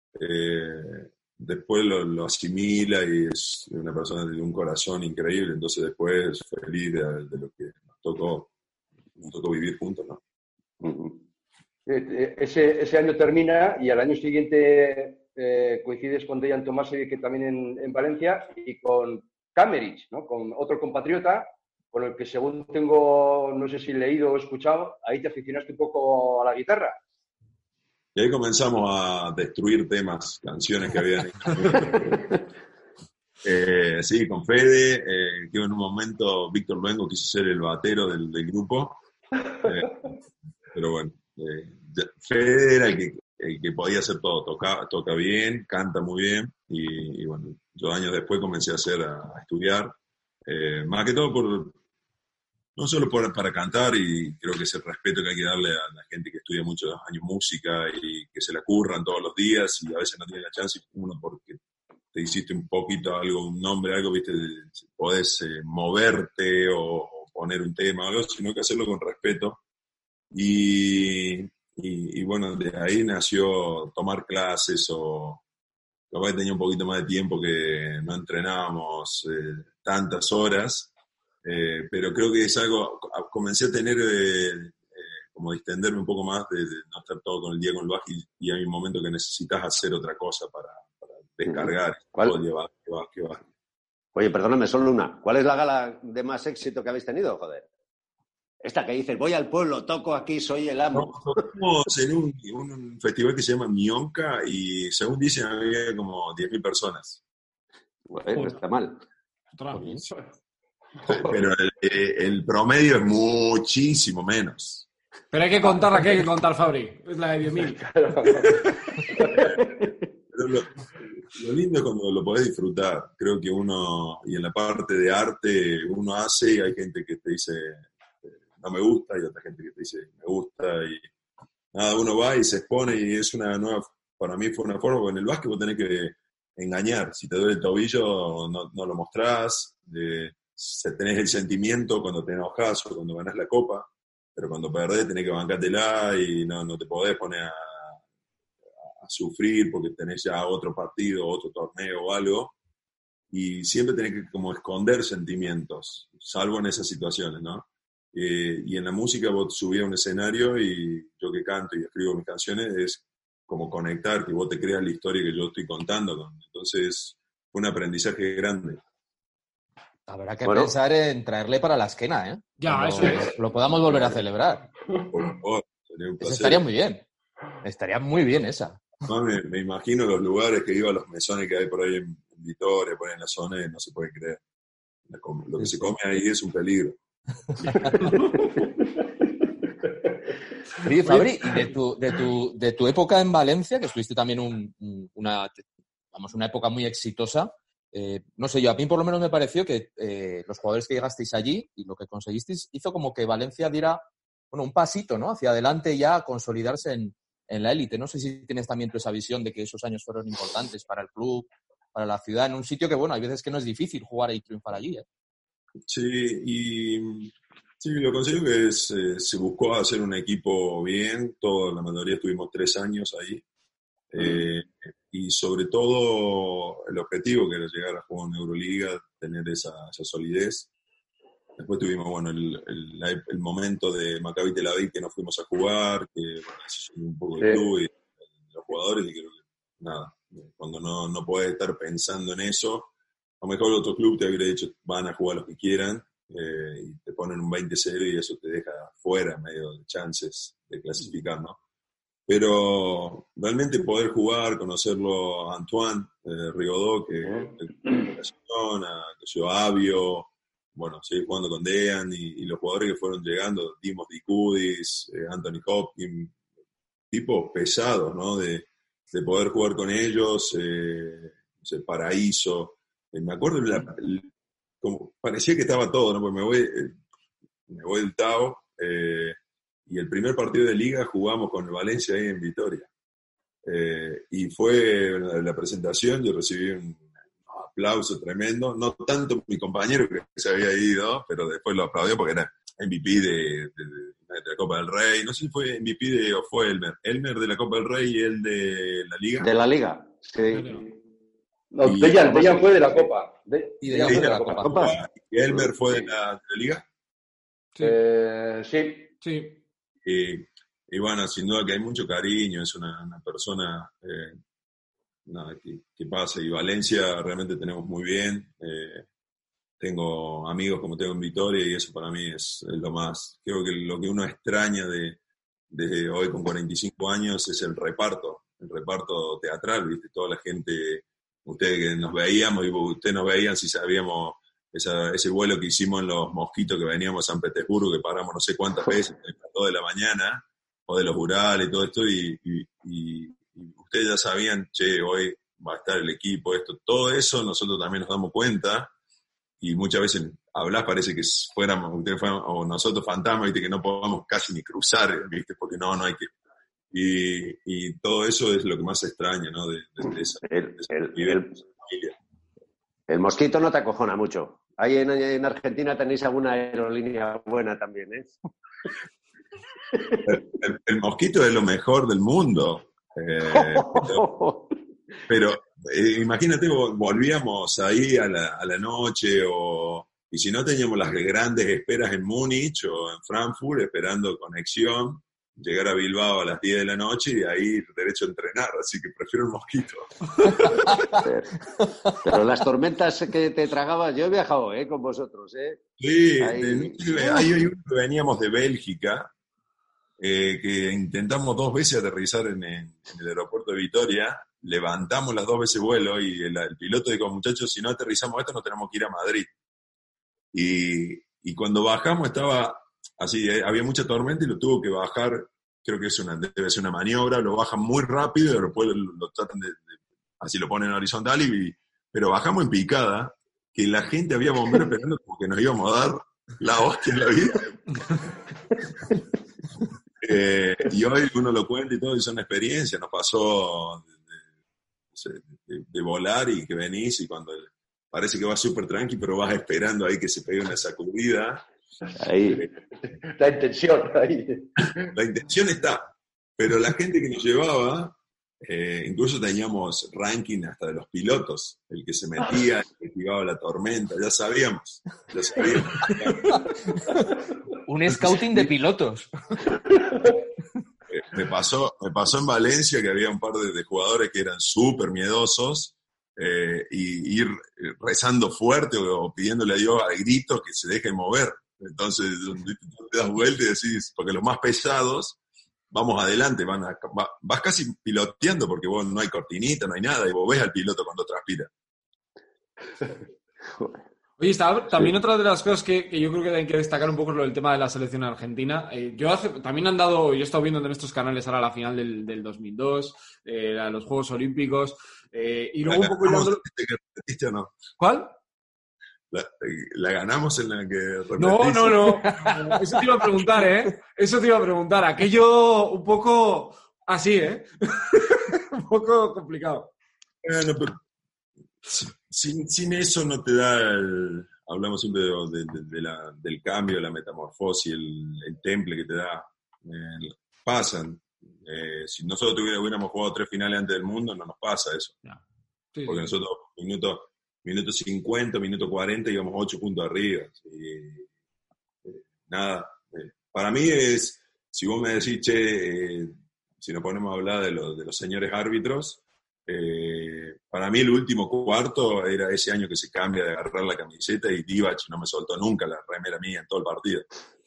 lo asimila y es una persona de un corazón increíble, entonces después feliz de lo que nos tocó vivir juntos, ¿no? Ese año termina y al año siguiente coincides con Dejan Tomasevic, que también en Valencia, y con Kamerich, ¿no? Con otro compatriota, con el que según tengo, no sé si leído o escuchado, ahí te aficionaste un poco a la guitarra. Y ahí comenzamos a destruir temas, canciones que habían sí, con Fede, que en un momento Víctor Luengo quiso ser el batero del grupo, pero bueno, Fede era el que podía hacer todo, toca bien, canta muy bien, y bueno, yo años después comencé a estudiar, más que todo no solo para cantar, y creo que es el respeto que hay que darle a la gente que estudia muchos años música y que se la curran todos los días y a veces no tiene la chance, uno porque te hiciste un poquito algo, un nombre, algo, viste, podés moverte o poner un tema o algo, sino que hacerlo con respeto. Y bueno, de ahí nació tomar clases, o capaz que tenía un poquito más de tiempo que no entrenábamos tantas horas, pero creo que es algo, comencé a tener como distenderme un poco más de no estar todo con el día con el bajo, y hay un momento que necesitas hacer otra cosa para descargar. ¿Cuál? Todo que va. Oye, perdóname, solo una. ¿Cuál es la gala de más éxito que habéis tenido, joder? Esta que dices, voy al pueblo, toco aquí, soy el amo. Estamos en un festival que se llama Mionca, y según dicen había como 10.000 personas. Bueno, no está mal. Pero el promedio es muchísimo menos. Pero hay que contar la que hay que contar, Fabri. Es la de 10.000. Pero lo lindo es cuando lo podés disfrutar. Creo que uno, y en la parte de arte, uno hace y hay gente que te dice no me gusta, y otra gente que te dice me gusta, y nada, uno va y se expone, y es una nueva, para mí fue una forma, porque en el básquet vos tenés que engañar. Si te duele el tobillo, no lo mostrás, tenés el sentimiento cuando te enojás o cuando ganás la copa, pero cuando perdés tenés que bancártela y no te podés poner a sufrir porque tenés ya otro partido, otro torneo o algo, y siempre tenés que como esconder sentimientos, salvo en esas situaciones, ¿no? Y en la música vos subís a un escenario, y yo que canto y escribo mis canciones, es como conectar, que vos te creas la historia que yo estoy contando. Entonces fue un aprendizaje grande. Habrá que pensar en traerle para la esquena, ¿eh? Ya, cuando eso es. Lo podamos volver a celebrar. Por favor, sería un placer. Estaría muy bien. Estaría muy bien esa. No, me imagino los lugares que iba, los mesones que hay por ahí en Vitoria, por ahí en la zona, y no se puede creer. Lo que se come ahí es un peligro. Oye, Fabri, de tu época en Valencia, que estuviste también una época muy exitosa, no sé, yo a mí por lo menos me pareció que los jugadores que llegasteis allí y lo que conseguisteis hizo como que Valencia diera un pasito, ¿no?, hacia adelante, ya a consolidarse en la élite. No sé si tienes también tú esa visión de que esos años fueron importantes para el club, para la ciudad, en un sitio que, bueno, hay veces que no es difícil jugar y triunfar allí, ¿eh? Sí, lo considero que se buscó hacer un equipo bien, la mayoría estuvimos 3 años ahí, y sobre todo el objetivo que era llegar a jugar en Euroliga, tener esa solidez. Después tuvimos, bueno, el momento de Maccabi Tel Aviv, que nos fuimos a jugar, que bueno, se subió un poco el club y los jugadores, y creo que nada, cuando no podés estar pensando en eso, a lo mejor otro club te habría dicho, van a jugar los que quieran, y te ponen un 20-0 y eso te deja fuera medio de chances de clasificar, ¿no? Pero realmente poder jugar, conocerlo a Antoine Rigaudot, que a Avio, bueno, seguir jugando con Dejan, y los jugadores que fueron llegando, Dimos Dikudis, Anthony Hopkins, tipos pesados, ¿no? De poder jugar con ellos, Paraíso. Me acuerdo, como parecía que estaba todo, ¿no? Porque me voy del Tao, y el primer partido de liga jugamos con el Valencia ahí en Vitoria. Y fue la presentación, yo recibí un aplauso tremendo, no tanto mi compañero que se había ido, pero después lo aplaudió porque era MVP de la Copa del Rey, no sé si fue MVP o fue Elmer de la Copa del Rey y él de la Liga. De la Liga, sí. No, Dejan fue de la Copa. Dejan fue de la Copa. ¿Y Elmer fue de la Liga? Sí. Y bueno, sin duda que hay mucho cariño, es una persona nada, que pasa. Y Valencia realmente tenemos muy bien. Tengo amigos como tengo en Vitoria y eso para mí es lo más. Creo que lo que uno extraña de hoy con 45 años es el reparto teatral, ¿viste? Toda la gente, ustedes que nos veíamos y ustedes nos veían si sabíamos ese vuelo que hicimos en los Mosquitos que veníamos a San Petersburgo, que paramos no sé cuántas veces, a las 2 de la mañana, o de los Urales y todo esto, y ustedes ya sabían, che, hoy va a estar el equipo, esto, todo eso nosotros también nos damos cuenta, y muchas veces hablás, parece que ustedes fueran, o nosotros fantasmas, ¿viste? Que no podamos casi ni cruzar, ¿viste? Porque no hay que... Y todo eso es lo que más extraña, ¿no? De esa familia. El Mosquito no te acojona mucho. Ahí en Argentina tenéis alguna aerolínea buena también, ¿eh? El Mosquito es lo mejor del mundo. Pero imagínate, volvíamos ahí a la noche, y si no teníamos las grandes esperas en Múnich o en Frankfurt, esperando conexión, llegar a Bilbao a las 10 de la noche y de ahí derecho a entrenar, así que prefiero el Mosquito. Pero las tormentas que te tragabas, yo he viajado con vosotros, ¿eh? Sí, ahí veníamos de Bélgica, que intentamos 2 veces aterrizar en el aeropuerto de Vitoria, levantamos las 2 veces vuelo y el piloto dijo, muchachos, si no aterrizamos esto, nos tenemos que ir a Madrid. Y cuando bajamos estaba así, había mucha tormenta y lo tuvo que bajar, creo que debe ser una maniobra, lo bajan muy rápido y después lo tratan así lo ponen horizontal, pero bajamos en picada, que la gente había bomberos esperando como que nos íbamos a dar la hostia en la vida. Y hoy uno lo cuenta y todo, y son experiencias, nos pasó de volar y que venís y cuando parece que vas súper tranqui, pero vas esperando ahí que se pegue una sacudida. Ahí. La intención, ahí. La intención está, pero la gente que nos llevaba, incluso teníamos ranking hasta de los pilotos, el que se metía, el que esquivaba la tormenta, ya sabíamos. Un scouting de pilotos. Me pasó en Valencia que había un par de jugadores que eran súper miedosos, y ir rezando fuerte o pidiéndole a Dios a gritos que se dejen mover. Entonces te das vuelta y decís, porque los más pesados, vamos adelante, vas casi piloteando porque vos no hay cortinita, no hay nada, y vos ves al piloto cuando transpira. Oye, también otra de las cosas que yo creo que hay que destacar un poco es lo del tema de la selección argentina. Yo he estado viendo en nuestros canales ahora la final del 2002, los Juegos Olímpicos, y luego un poco hilando... ¿Repetiste o no? ¿Cuál? ¿La ganamos en la que repetiste? No. Eso te iba a preguntar, ¿eh? Eso te iba a preguntar. Aquello un poco así, ¿eh? Un poco complicado. Bueno, pero sin eso no te da hablamos siempre del cambio, la metamorfosis, el temple que te da. Pasan. Si nosotros hubiéramos jugado 3 finales antes del mundo, no nos pasa eso. No. Sí, porque nosotros, minuto 50, minuto 40, íbamos 8 puntos arriba. Nada. Para mí es, si vos me decís, che, si nos ponemos a hablar de los señores árbitros, para mí el último cuarto era ese año que se cambia de agarrar la camiseta y Divac no me soltó nunca la remera mía en todo el partido.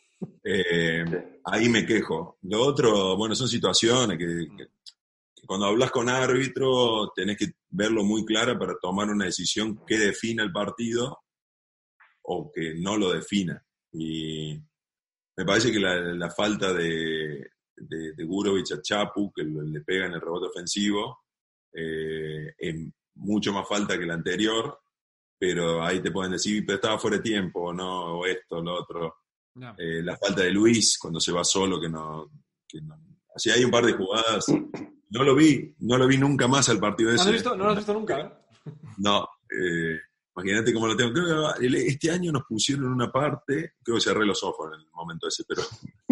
Ahí me quejo. Lo otro, bueno, son situaciones que cuando hablas con árbitro tenés que verlo muy claro para tomar una decisión que defina el partido o que no lo defina. Y me parece que la falta de Gurovic a Chapu, que le pega en el rebote ofensivo, es mucho más falta que la anterior, pero ahí te pueden decir, pero estaba fuera de tiempo, no, o esto, lo otro. No. La falta de Luis cuando se va solo, que no. Así hay un par de jugadas. No lo vi nunca más al partido ese. ¿No lo has visto nunca? No. Imagínate cómo lo tengo. Creo que este año nos pusieron una parte, creo que cerré los ojos en el momento ese, pero.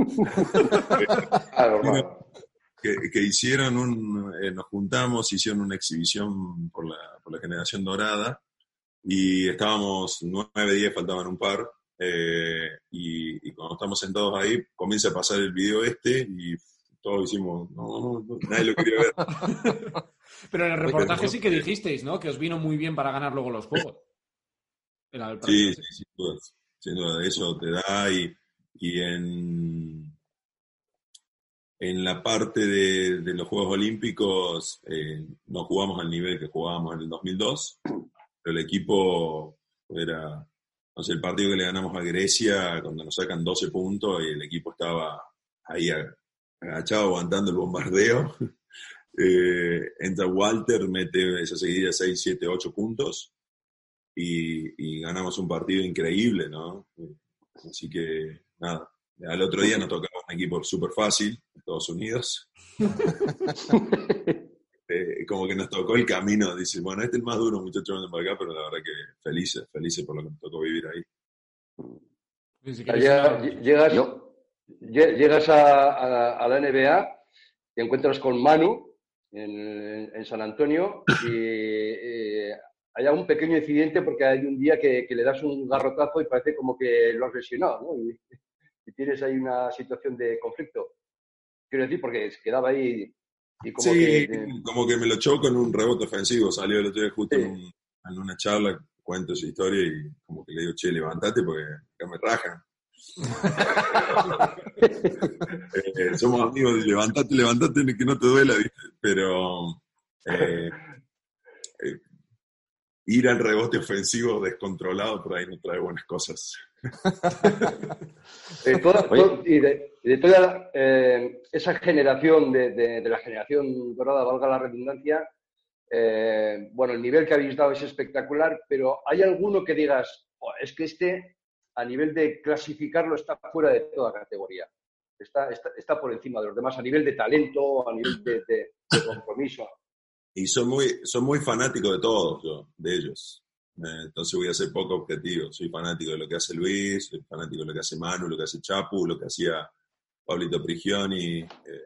que hicieron nos juntamos, hicieron una exhibición por la generación dorada y estábamos 9, 10, faltaban un par. Y cuando estamos sentados ahí, comienza a pasar el video y todos hicimos, no, nadie lo quería ver. Pero en el reportaje sí que dijisteis, ¿no? Que os vino muy bien para ganar luego los juegos. Sí, sin duda, eso te da y en la parte de los Juegos Olímpicos no jugamos al nivel que jugábamos en el 2002, pero el equipo era, no sé, el partido que le ganamos a Grecia, cuando nos sacan 12 puntos y el equipo estaba ahí agachado aguantando el bombardeo. Entra Walter, mete esa seguida 6, 7, 8 puntos y ganamos un partido increíble, ¿no? Así que, nada. Al otro día nos tocaba un equipo súper fácil, Estados Unidos. Como que nos tocó el camino. Dice, bueno, este es el más duro, muchachos, venden para acá, pero la verdad que felices por lo que nos tocó vivir ahí. Llegas a la NBA, te encuentras con Manu en San Antonio y hay un pequeño incidente porque hay un día que le das un garrotazo y parece como que lo has lesionado, ¿no? Y tienes ahí una situación de conflicto. Quiero decir, porque se quedaba ahí y como como que me lo choco en un rebote ofensivo. Salió el otro día justo en una charla, cuento esa historia y como que le digo, che, levántate porque acá me rajan. Somos amigos, levántate, que no te duela, ¿viste? Pero ir al rebote ofensivo descontrolado por ahí no trae buenas cosas. De toda esa generación, de la generación dorada, valga la redundancia, bueno, el nivel que habéis dado es espectacular, pero ¿hay alguno que digas, es que a nivel de clasificarlo está fuera de toda categoría? Está por encima de los demás, a nivel de talento, a nivel de compromiso. Y son muy fanáticos de todos, de ellos. Entonces voy a ser poco objetivo. Soy fanático de lo que hace Luis, soy fanático de lo que hace Manu, lo que hace Chapu, lo que hacía Pablito Prigioni.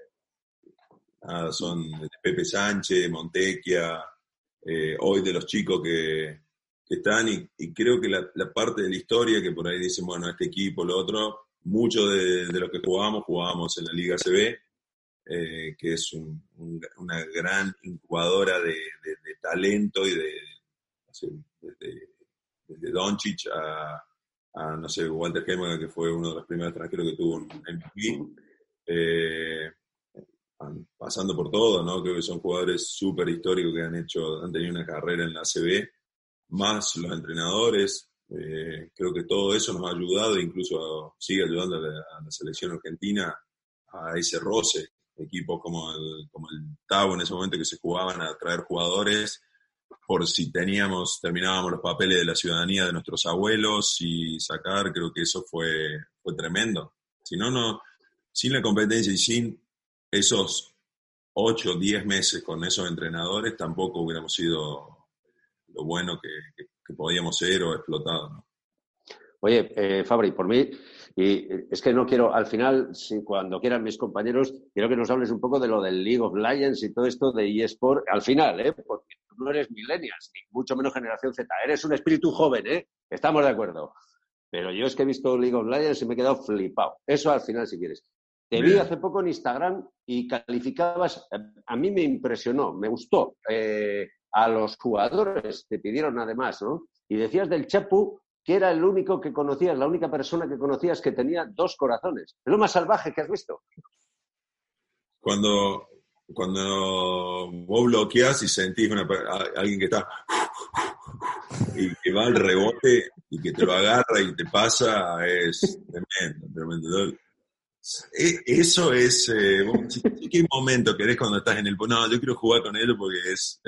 Son de Pepe Sánchez, Montecchia, hoy de los chicos que están. Y creo que la parte de la historia que por ahí dicen, bueno, este equipo, lo otro, muchos de los que jugábamos en la Liga ACB, que es una gran incubadora de talento y desde Doncic a no sé, Walter Hemmer, que fue uno de los primeros extranjeros que tuvo un MVP, pasando por todo, ¿no? Creo que son jugadores súper históricos que han tenido una carrera en la ACB, más los entrenadores. Creo que todo eso nos ha ayudado, incluso sigue ayudando a la selección argentina a ese roce. Equipos como el Tabo en ese momento que se jugaban a traer jugadores por si terminábamos los papeles de la ciudadanía de nuestros abuelos y sacar, creo que eso fue tremendo. Si no, sin la competencia y sin esos 8 o 10 meses con esos entrenadores, tampoco hubiéramos sido lo bueno que podíamos ser o explotado, ¿no? Oye, Fabri, por mí, y es que no quiero, al final, si cuando quieran mis compañeros, quiero que nos hables un poco de lo del League of Legends y todo esto de eSport, al final, porque tú no eres millennials, ni mucho menos generación Z, eres un espíritu joven, estamos de acuerdo. Pero yo es que he visto League of Legends y me he quedado flipado. Eso al final, si quieres. Te vi hace poco en Instagram y calificabas, a mí me impresionó, me gustó, a los jugadores, te pidieron además, ¿no? Y decías del Chapu que era el único que conocías, la única persona que conocías que tenía 2 corazones. Es lo más salvaje que has visto. Cuando vos bloqueás y sentís alguien que está y que va al rebote y que te lo agarra y te pasa, es tremendo. Eso es, ¿qué momento querés cuando estás en el... No, yo quiero jugar con él porque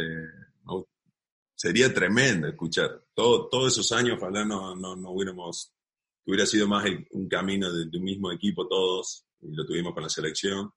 sería tremendo escuchar. Todos esos años, ojalá no hubiéramos... Hubiera sido más un camino de un mismo equipo todos, y lo tuvimos con la selección.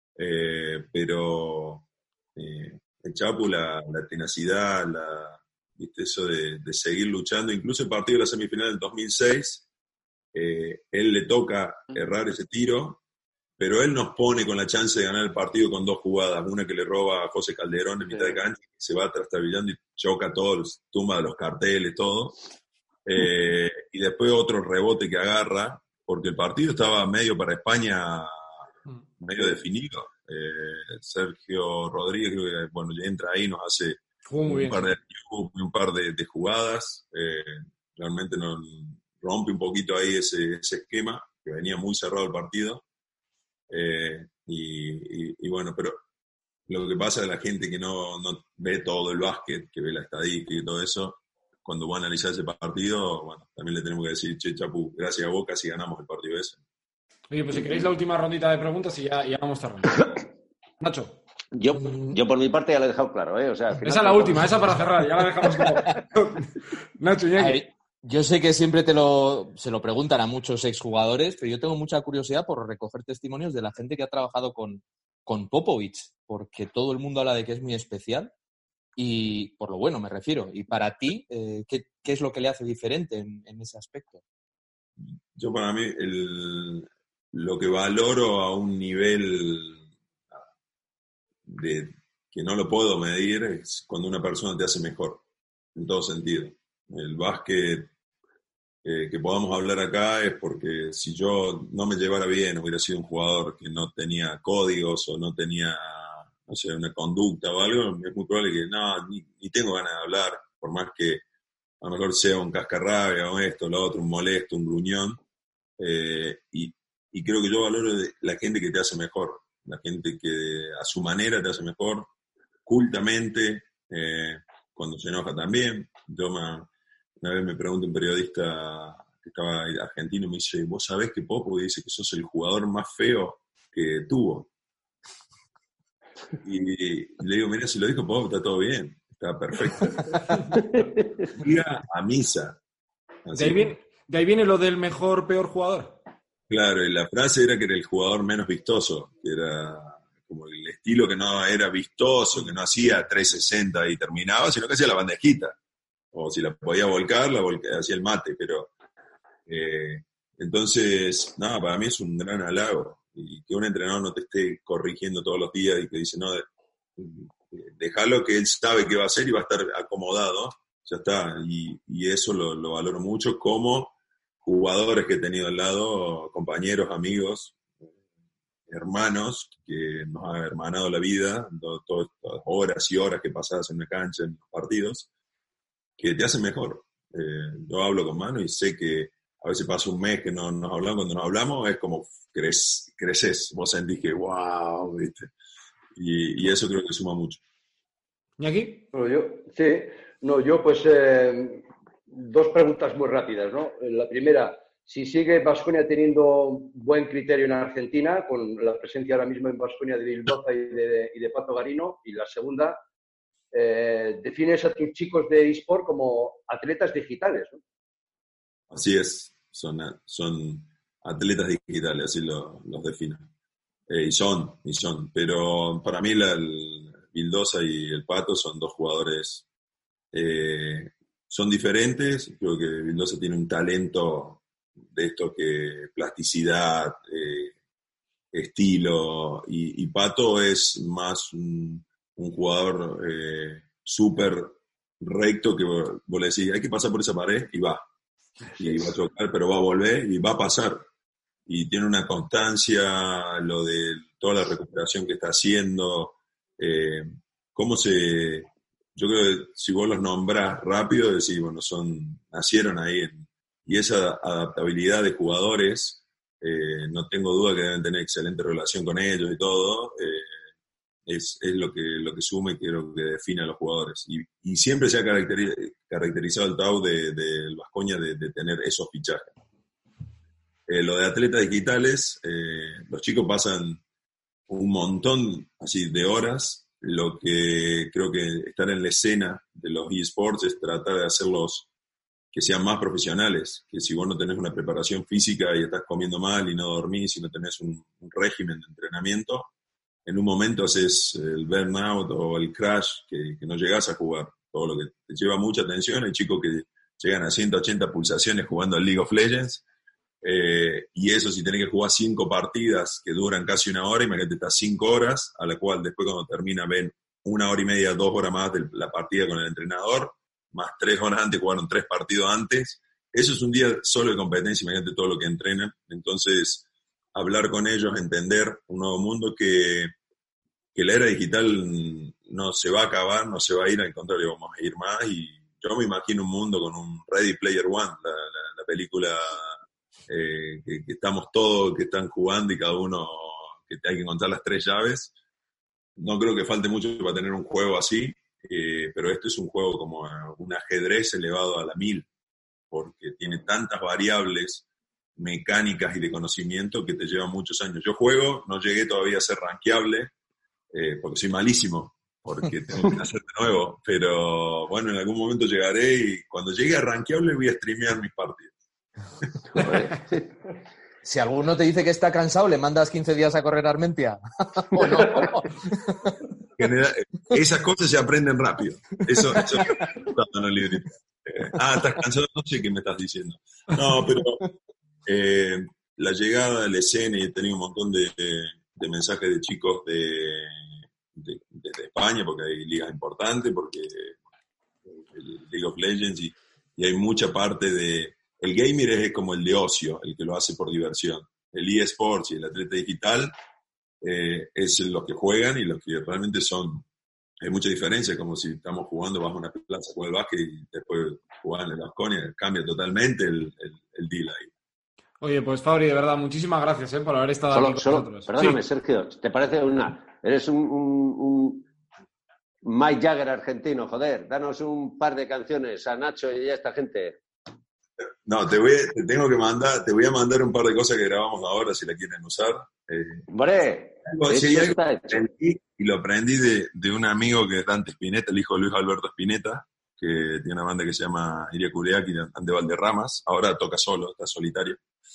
Pero el Chapu, la tenacidad, ¿viste? Eso de seguir luchando. Incluso el partido de la semifinal del 2006, él le toca errar ese tiro, pero él nos pone con la chance de ganar el partido con 2 jugadas. Una que le roba a José Calderón en mitad de cancha, se va trastabillando y choca todos, tumba de los carteles, todo. Y después otro rebote que agarra, porque el partido estaba medio para España, medio definido. Sergio Rodríguez, creo que, bueno, ya entra ahí, nos hace un par de jugadas. Realmente nos rompe un poquito ahí ese esquema, que venía muy cerrado el partido. Y bueno, pero lo que pasa es que la gente que no ve todo el básquet, que ve la estadística y todo eso, cuando va a analizar ese partido, bueno, también le tenemos que decir, che, Chapu, gracias a Boca si ganamos el partido ese. Oye, pues si queréis la última rondita de preguntas y ya vamos cerrando. Nacho. Yo por mi parte ya lo he dejado claro, ¿eh? O sea, al final, esa es la última, esa para cerrar, ya la dejamos como... Nacho, Iñaki. Yo sé que siempre se lo preguntan a muchos exjugadores, pero yo tengo mucha curiosidad por recoger testimonios de la gente que ha trabajado con Popovich, porque todo el mundo habla de que es muy especial y por lo bueno me refiero. Y para ti, ¿qué es lo que le hace diferente en ese aspecto? Yo para mí lo que valoro a un nivel que no lo puedo medir es cuando una persona te hace mejor, en todo sentido. El básquet que podamos hablar acá es porque si yo no me llevara bien, hubiera sido un jugador que no tenía códigos o no tenía, no sé, una conducta o algo, es muy probable que ni tengo ganas de hablar, por más que a lo mejor sea un cascarrabia o esto, lo otro, un molesto, un gruñón. Y creo que yo valoro de la gente que te hace mejor, la gente que a su manera te hace mejor, cultamente, cuando se enoja también. Una vez me pregunta un periodista que estaba argentino, me dice, ¿vos sabés que Popo dice que sos el jugador más feo que tuvo? Y le digo, mira, si lo dijo Popo, está todo bien, está perfecto. Diga a misa. De ahí viene lo del mejor, peor jugador. Claro, y la frase era que era el jugador menos vistoso, que era como el estilo que no era vistoso, que no hacía 360 y terminaba, sino que hacía la bandejita. O si la podía volcar, hacía el mate, pero entonces, nada, para mí es un gran halago. Y que un entrenador no te esté corrigiendo todos los días y que dice, no, déjalo que él sabe qué va a hacer y va a estar acomodado, ya está. Y eso lo valoro mucho como jugadores que he tenido al lado, compañeros, amigos, hermanos, que nos han hermanado la vida, todas estas horas y horas que pasas en una cancha, en los partidos, que te hacen mejor. Yo hablo con Manu y sé que a veces pasa un mes que no nos hablamos, cuando nos hablamos es como creces, vos sentís que wow, ¿viste? Y eso creo que suma mucho. ¿Y aquí? Bueno, yo pues dos preguntas muy rápidas, ¿no? La primera, si sigue Baskonia teniendo buen criterio en Argentina, con la presencia ahora mismo en Baskonia de Vildoza y de Pato Garino, y la segunda, defines a tus chicos de eSport como atletas digitales, ¿no? Así es, son atletas digitales, así los defino. Y son, pero para mí el Vildoza y el Pato son dos jugadores, son diferentes. Creo que Vildoza tiene un talento de esto que plasticidad, estilo, y Pato es más un jugador súper recto que vos le decís, hay que pasar por esa pared y va a chocar, pero va a volver y va a pasar. Y tiene una constancia, lo de toda la recuperación que está haciendo, yo creo que si vos los nombrás rápido, decís, bueno, nacieron ahí, y esa adaptabilidad de jugadores, no tengo duda que deben tener excelente relación con ellos y todo, es lo que suma y lo que define a los jugadores. Y siempre se ha caracterizado el TAU del Baskonia de tener esos fichajes. Lo de atletas digitales, los chicos pasan un montón así de horas. Lo que creo que estar en la escena de los eSports es tratar de hacerlos que sean más profesionales, que si vos no tenés una preparación física y estás comiendo mal y no dormís y no tenés un régimen de entrenamiento, en un momento haces el burnout o el crash que no llegás a jugar. Todo lo que te lleva mucha atención. Hay chicos que llegan a 180 pulsaciones jugando al League of Legends, y eso si tenés que jugar 5 partidas que duran casi una hora, imagínate, estás 5 horas, a la cual después cuando termina ven 1 hora y media, 2 horas más de la partida con el entrenador, más 3 horas antes, jugaron 3 partidos antes. Eso es un día solo de competencia, imagínate todo lo que entrenan. Entonces, hablar con ellos, entender un nuevo mundo que que la era digital no se va a acabar, no se va a ir, al contrario, vamos a ir más. Y yo me imagino un mundo con un Ready Player One, la película que estamos todos, que están jugando y cada uno, que hay que encontrar las 3 llaves. No creo que falte mucho para tener un juego así, pero este es un juego como un ajedrez elevado a la 1000, porque tiene tantas variables mecánicas y de conocimiento que te llevan muchos años. Yo juego, no llegué todavía a ser rankeable, porque soy malísimo, porque tengo que nacer de nuevo, pero bueno, en algún momento llegaré y cuando llegue a rankeable voy a streamear mis partidos. Si alguno te dice que está cansado, ¿le mandas 15 días a correr a Armentia? ¿O no? Esas cosas se aprenden rápido. Eso en el librito. ¿Estás cansado? No sé qué me estás diciendo. No, pero la llegada de la escena, y he tenido un montón de mensajes de chicos de España, porque hay ligas importantes, porque el League of Legends, y hay mucha parte de... El gamer es como el de ocio, el que lo hace por diversión. El eSports y el atleta digital es los que juegan y los que realmente son... Hay mucha diferencia, como si estamos jugando, vas a una plaza con el básquet y después jugás en el Baskonia, cambia totalmente el deal ahí. Oye, pues Fabri, de verdad, muchísimas gracias por haber estado aquí con nosotros. Perdóname, sí. Sergio, ¿te parece eres un Mike Jagger argentino, joder? Danos un par de canciones a Nacho y a esta gente. No, te voy a mandar un par de cosas que grabamos ahora, si la quieren usar. ¡Hombre! Sí, y lo aprendí de un amigo que es Dante Spinetta, el hijo de Luis Alberto Spinetta, que tiene una banda que se llama Iria Curiaki, de Valderramas. Ahora toca solo, está solitario.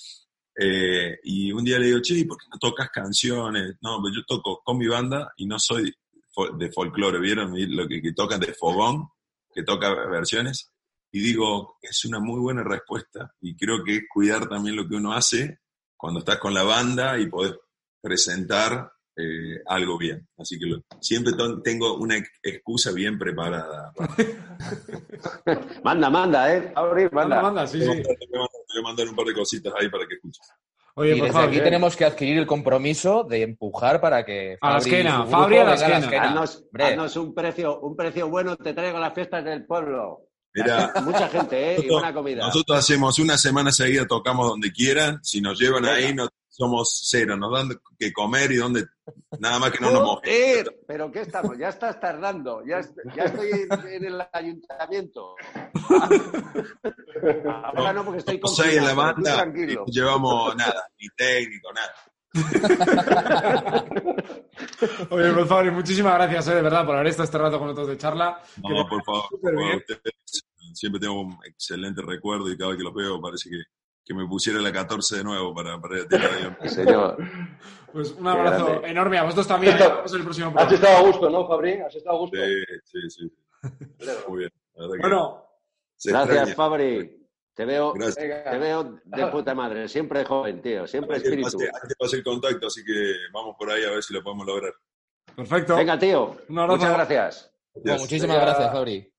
Y un día le digo, che, ¿por qué no tocas canciones? No, pues yo toco con mi banda y no soy de folclore, ¿vieron? Lo que tocan de fogón, que toca versiones. Y digo, es una muy buena respuesta. Y creo que es cuidar también lo que uno hace cuando estás con la banda y podés presentar algo bien. Así que siempre tengo una excusa bien preparada. Manda, Abrir, manda. Sí. Te voy a mandar un par de cositas ahí para que escuches. Oye, y por favor, aquí tenemos que adquirir el compromiso de empujar para que Fabri a la esquena. Haznos un precio bueno, te traigo a las fiestas del pueblo. Mira, mucha gente, y buena comida. Nosotros hacemos una semana seguida, tocamos donde quieran. Si nos llevan ahí, somos cero. Nos dan que comer y donde nada más que no nos mojen. ¿Pero qué estamos? Ya estás tardando. Ya estoy en el ayuntamiento. Ahora no, porque estoy con en la banda y no llevamos nada, ni técnico, nada. Oye, por favor, muchísimas gracias, de verdad, por haber estado este rato con nosotros de charla. No, por favor, ustedes, siempre tengo un excelente recuerdo y cada vez que los veo parece que me pusiera la 14 de nuevo para tirar ahí. Señor. Pues un abrazo enorme a vosotros también. Nos vemos en el próximo programa. Has estado a gusto, ¿no, Fabri? ¿Has estado a gusto? Sí. Muy bien. Bueno. Gracias, Fabri. Te veo de puta madre, siempre joven, tío, siempre espíritu. Ahí te pasé el contacto, así que vamos por ahí a ver si lo podemos lograr. Perfecto. Venga, tío. Un abrazo. Muchas gracias. Muchísimas gracias, Fabri.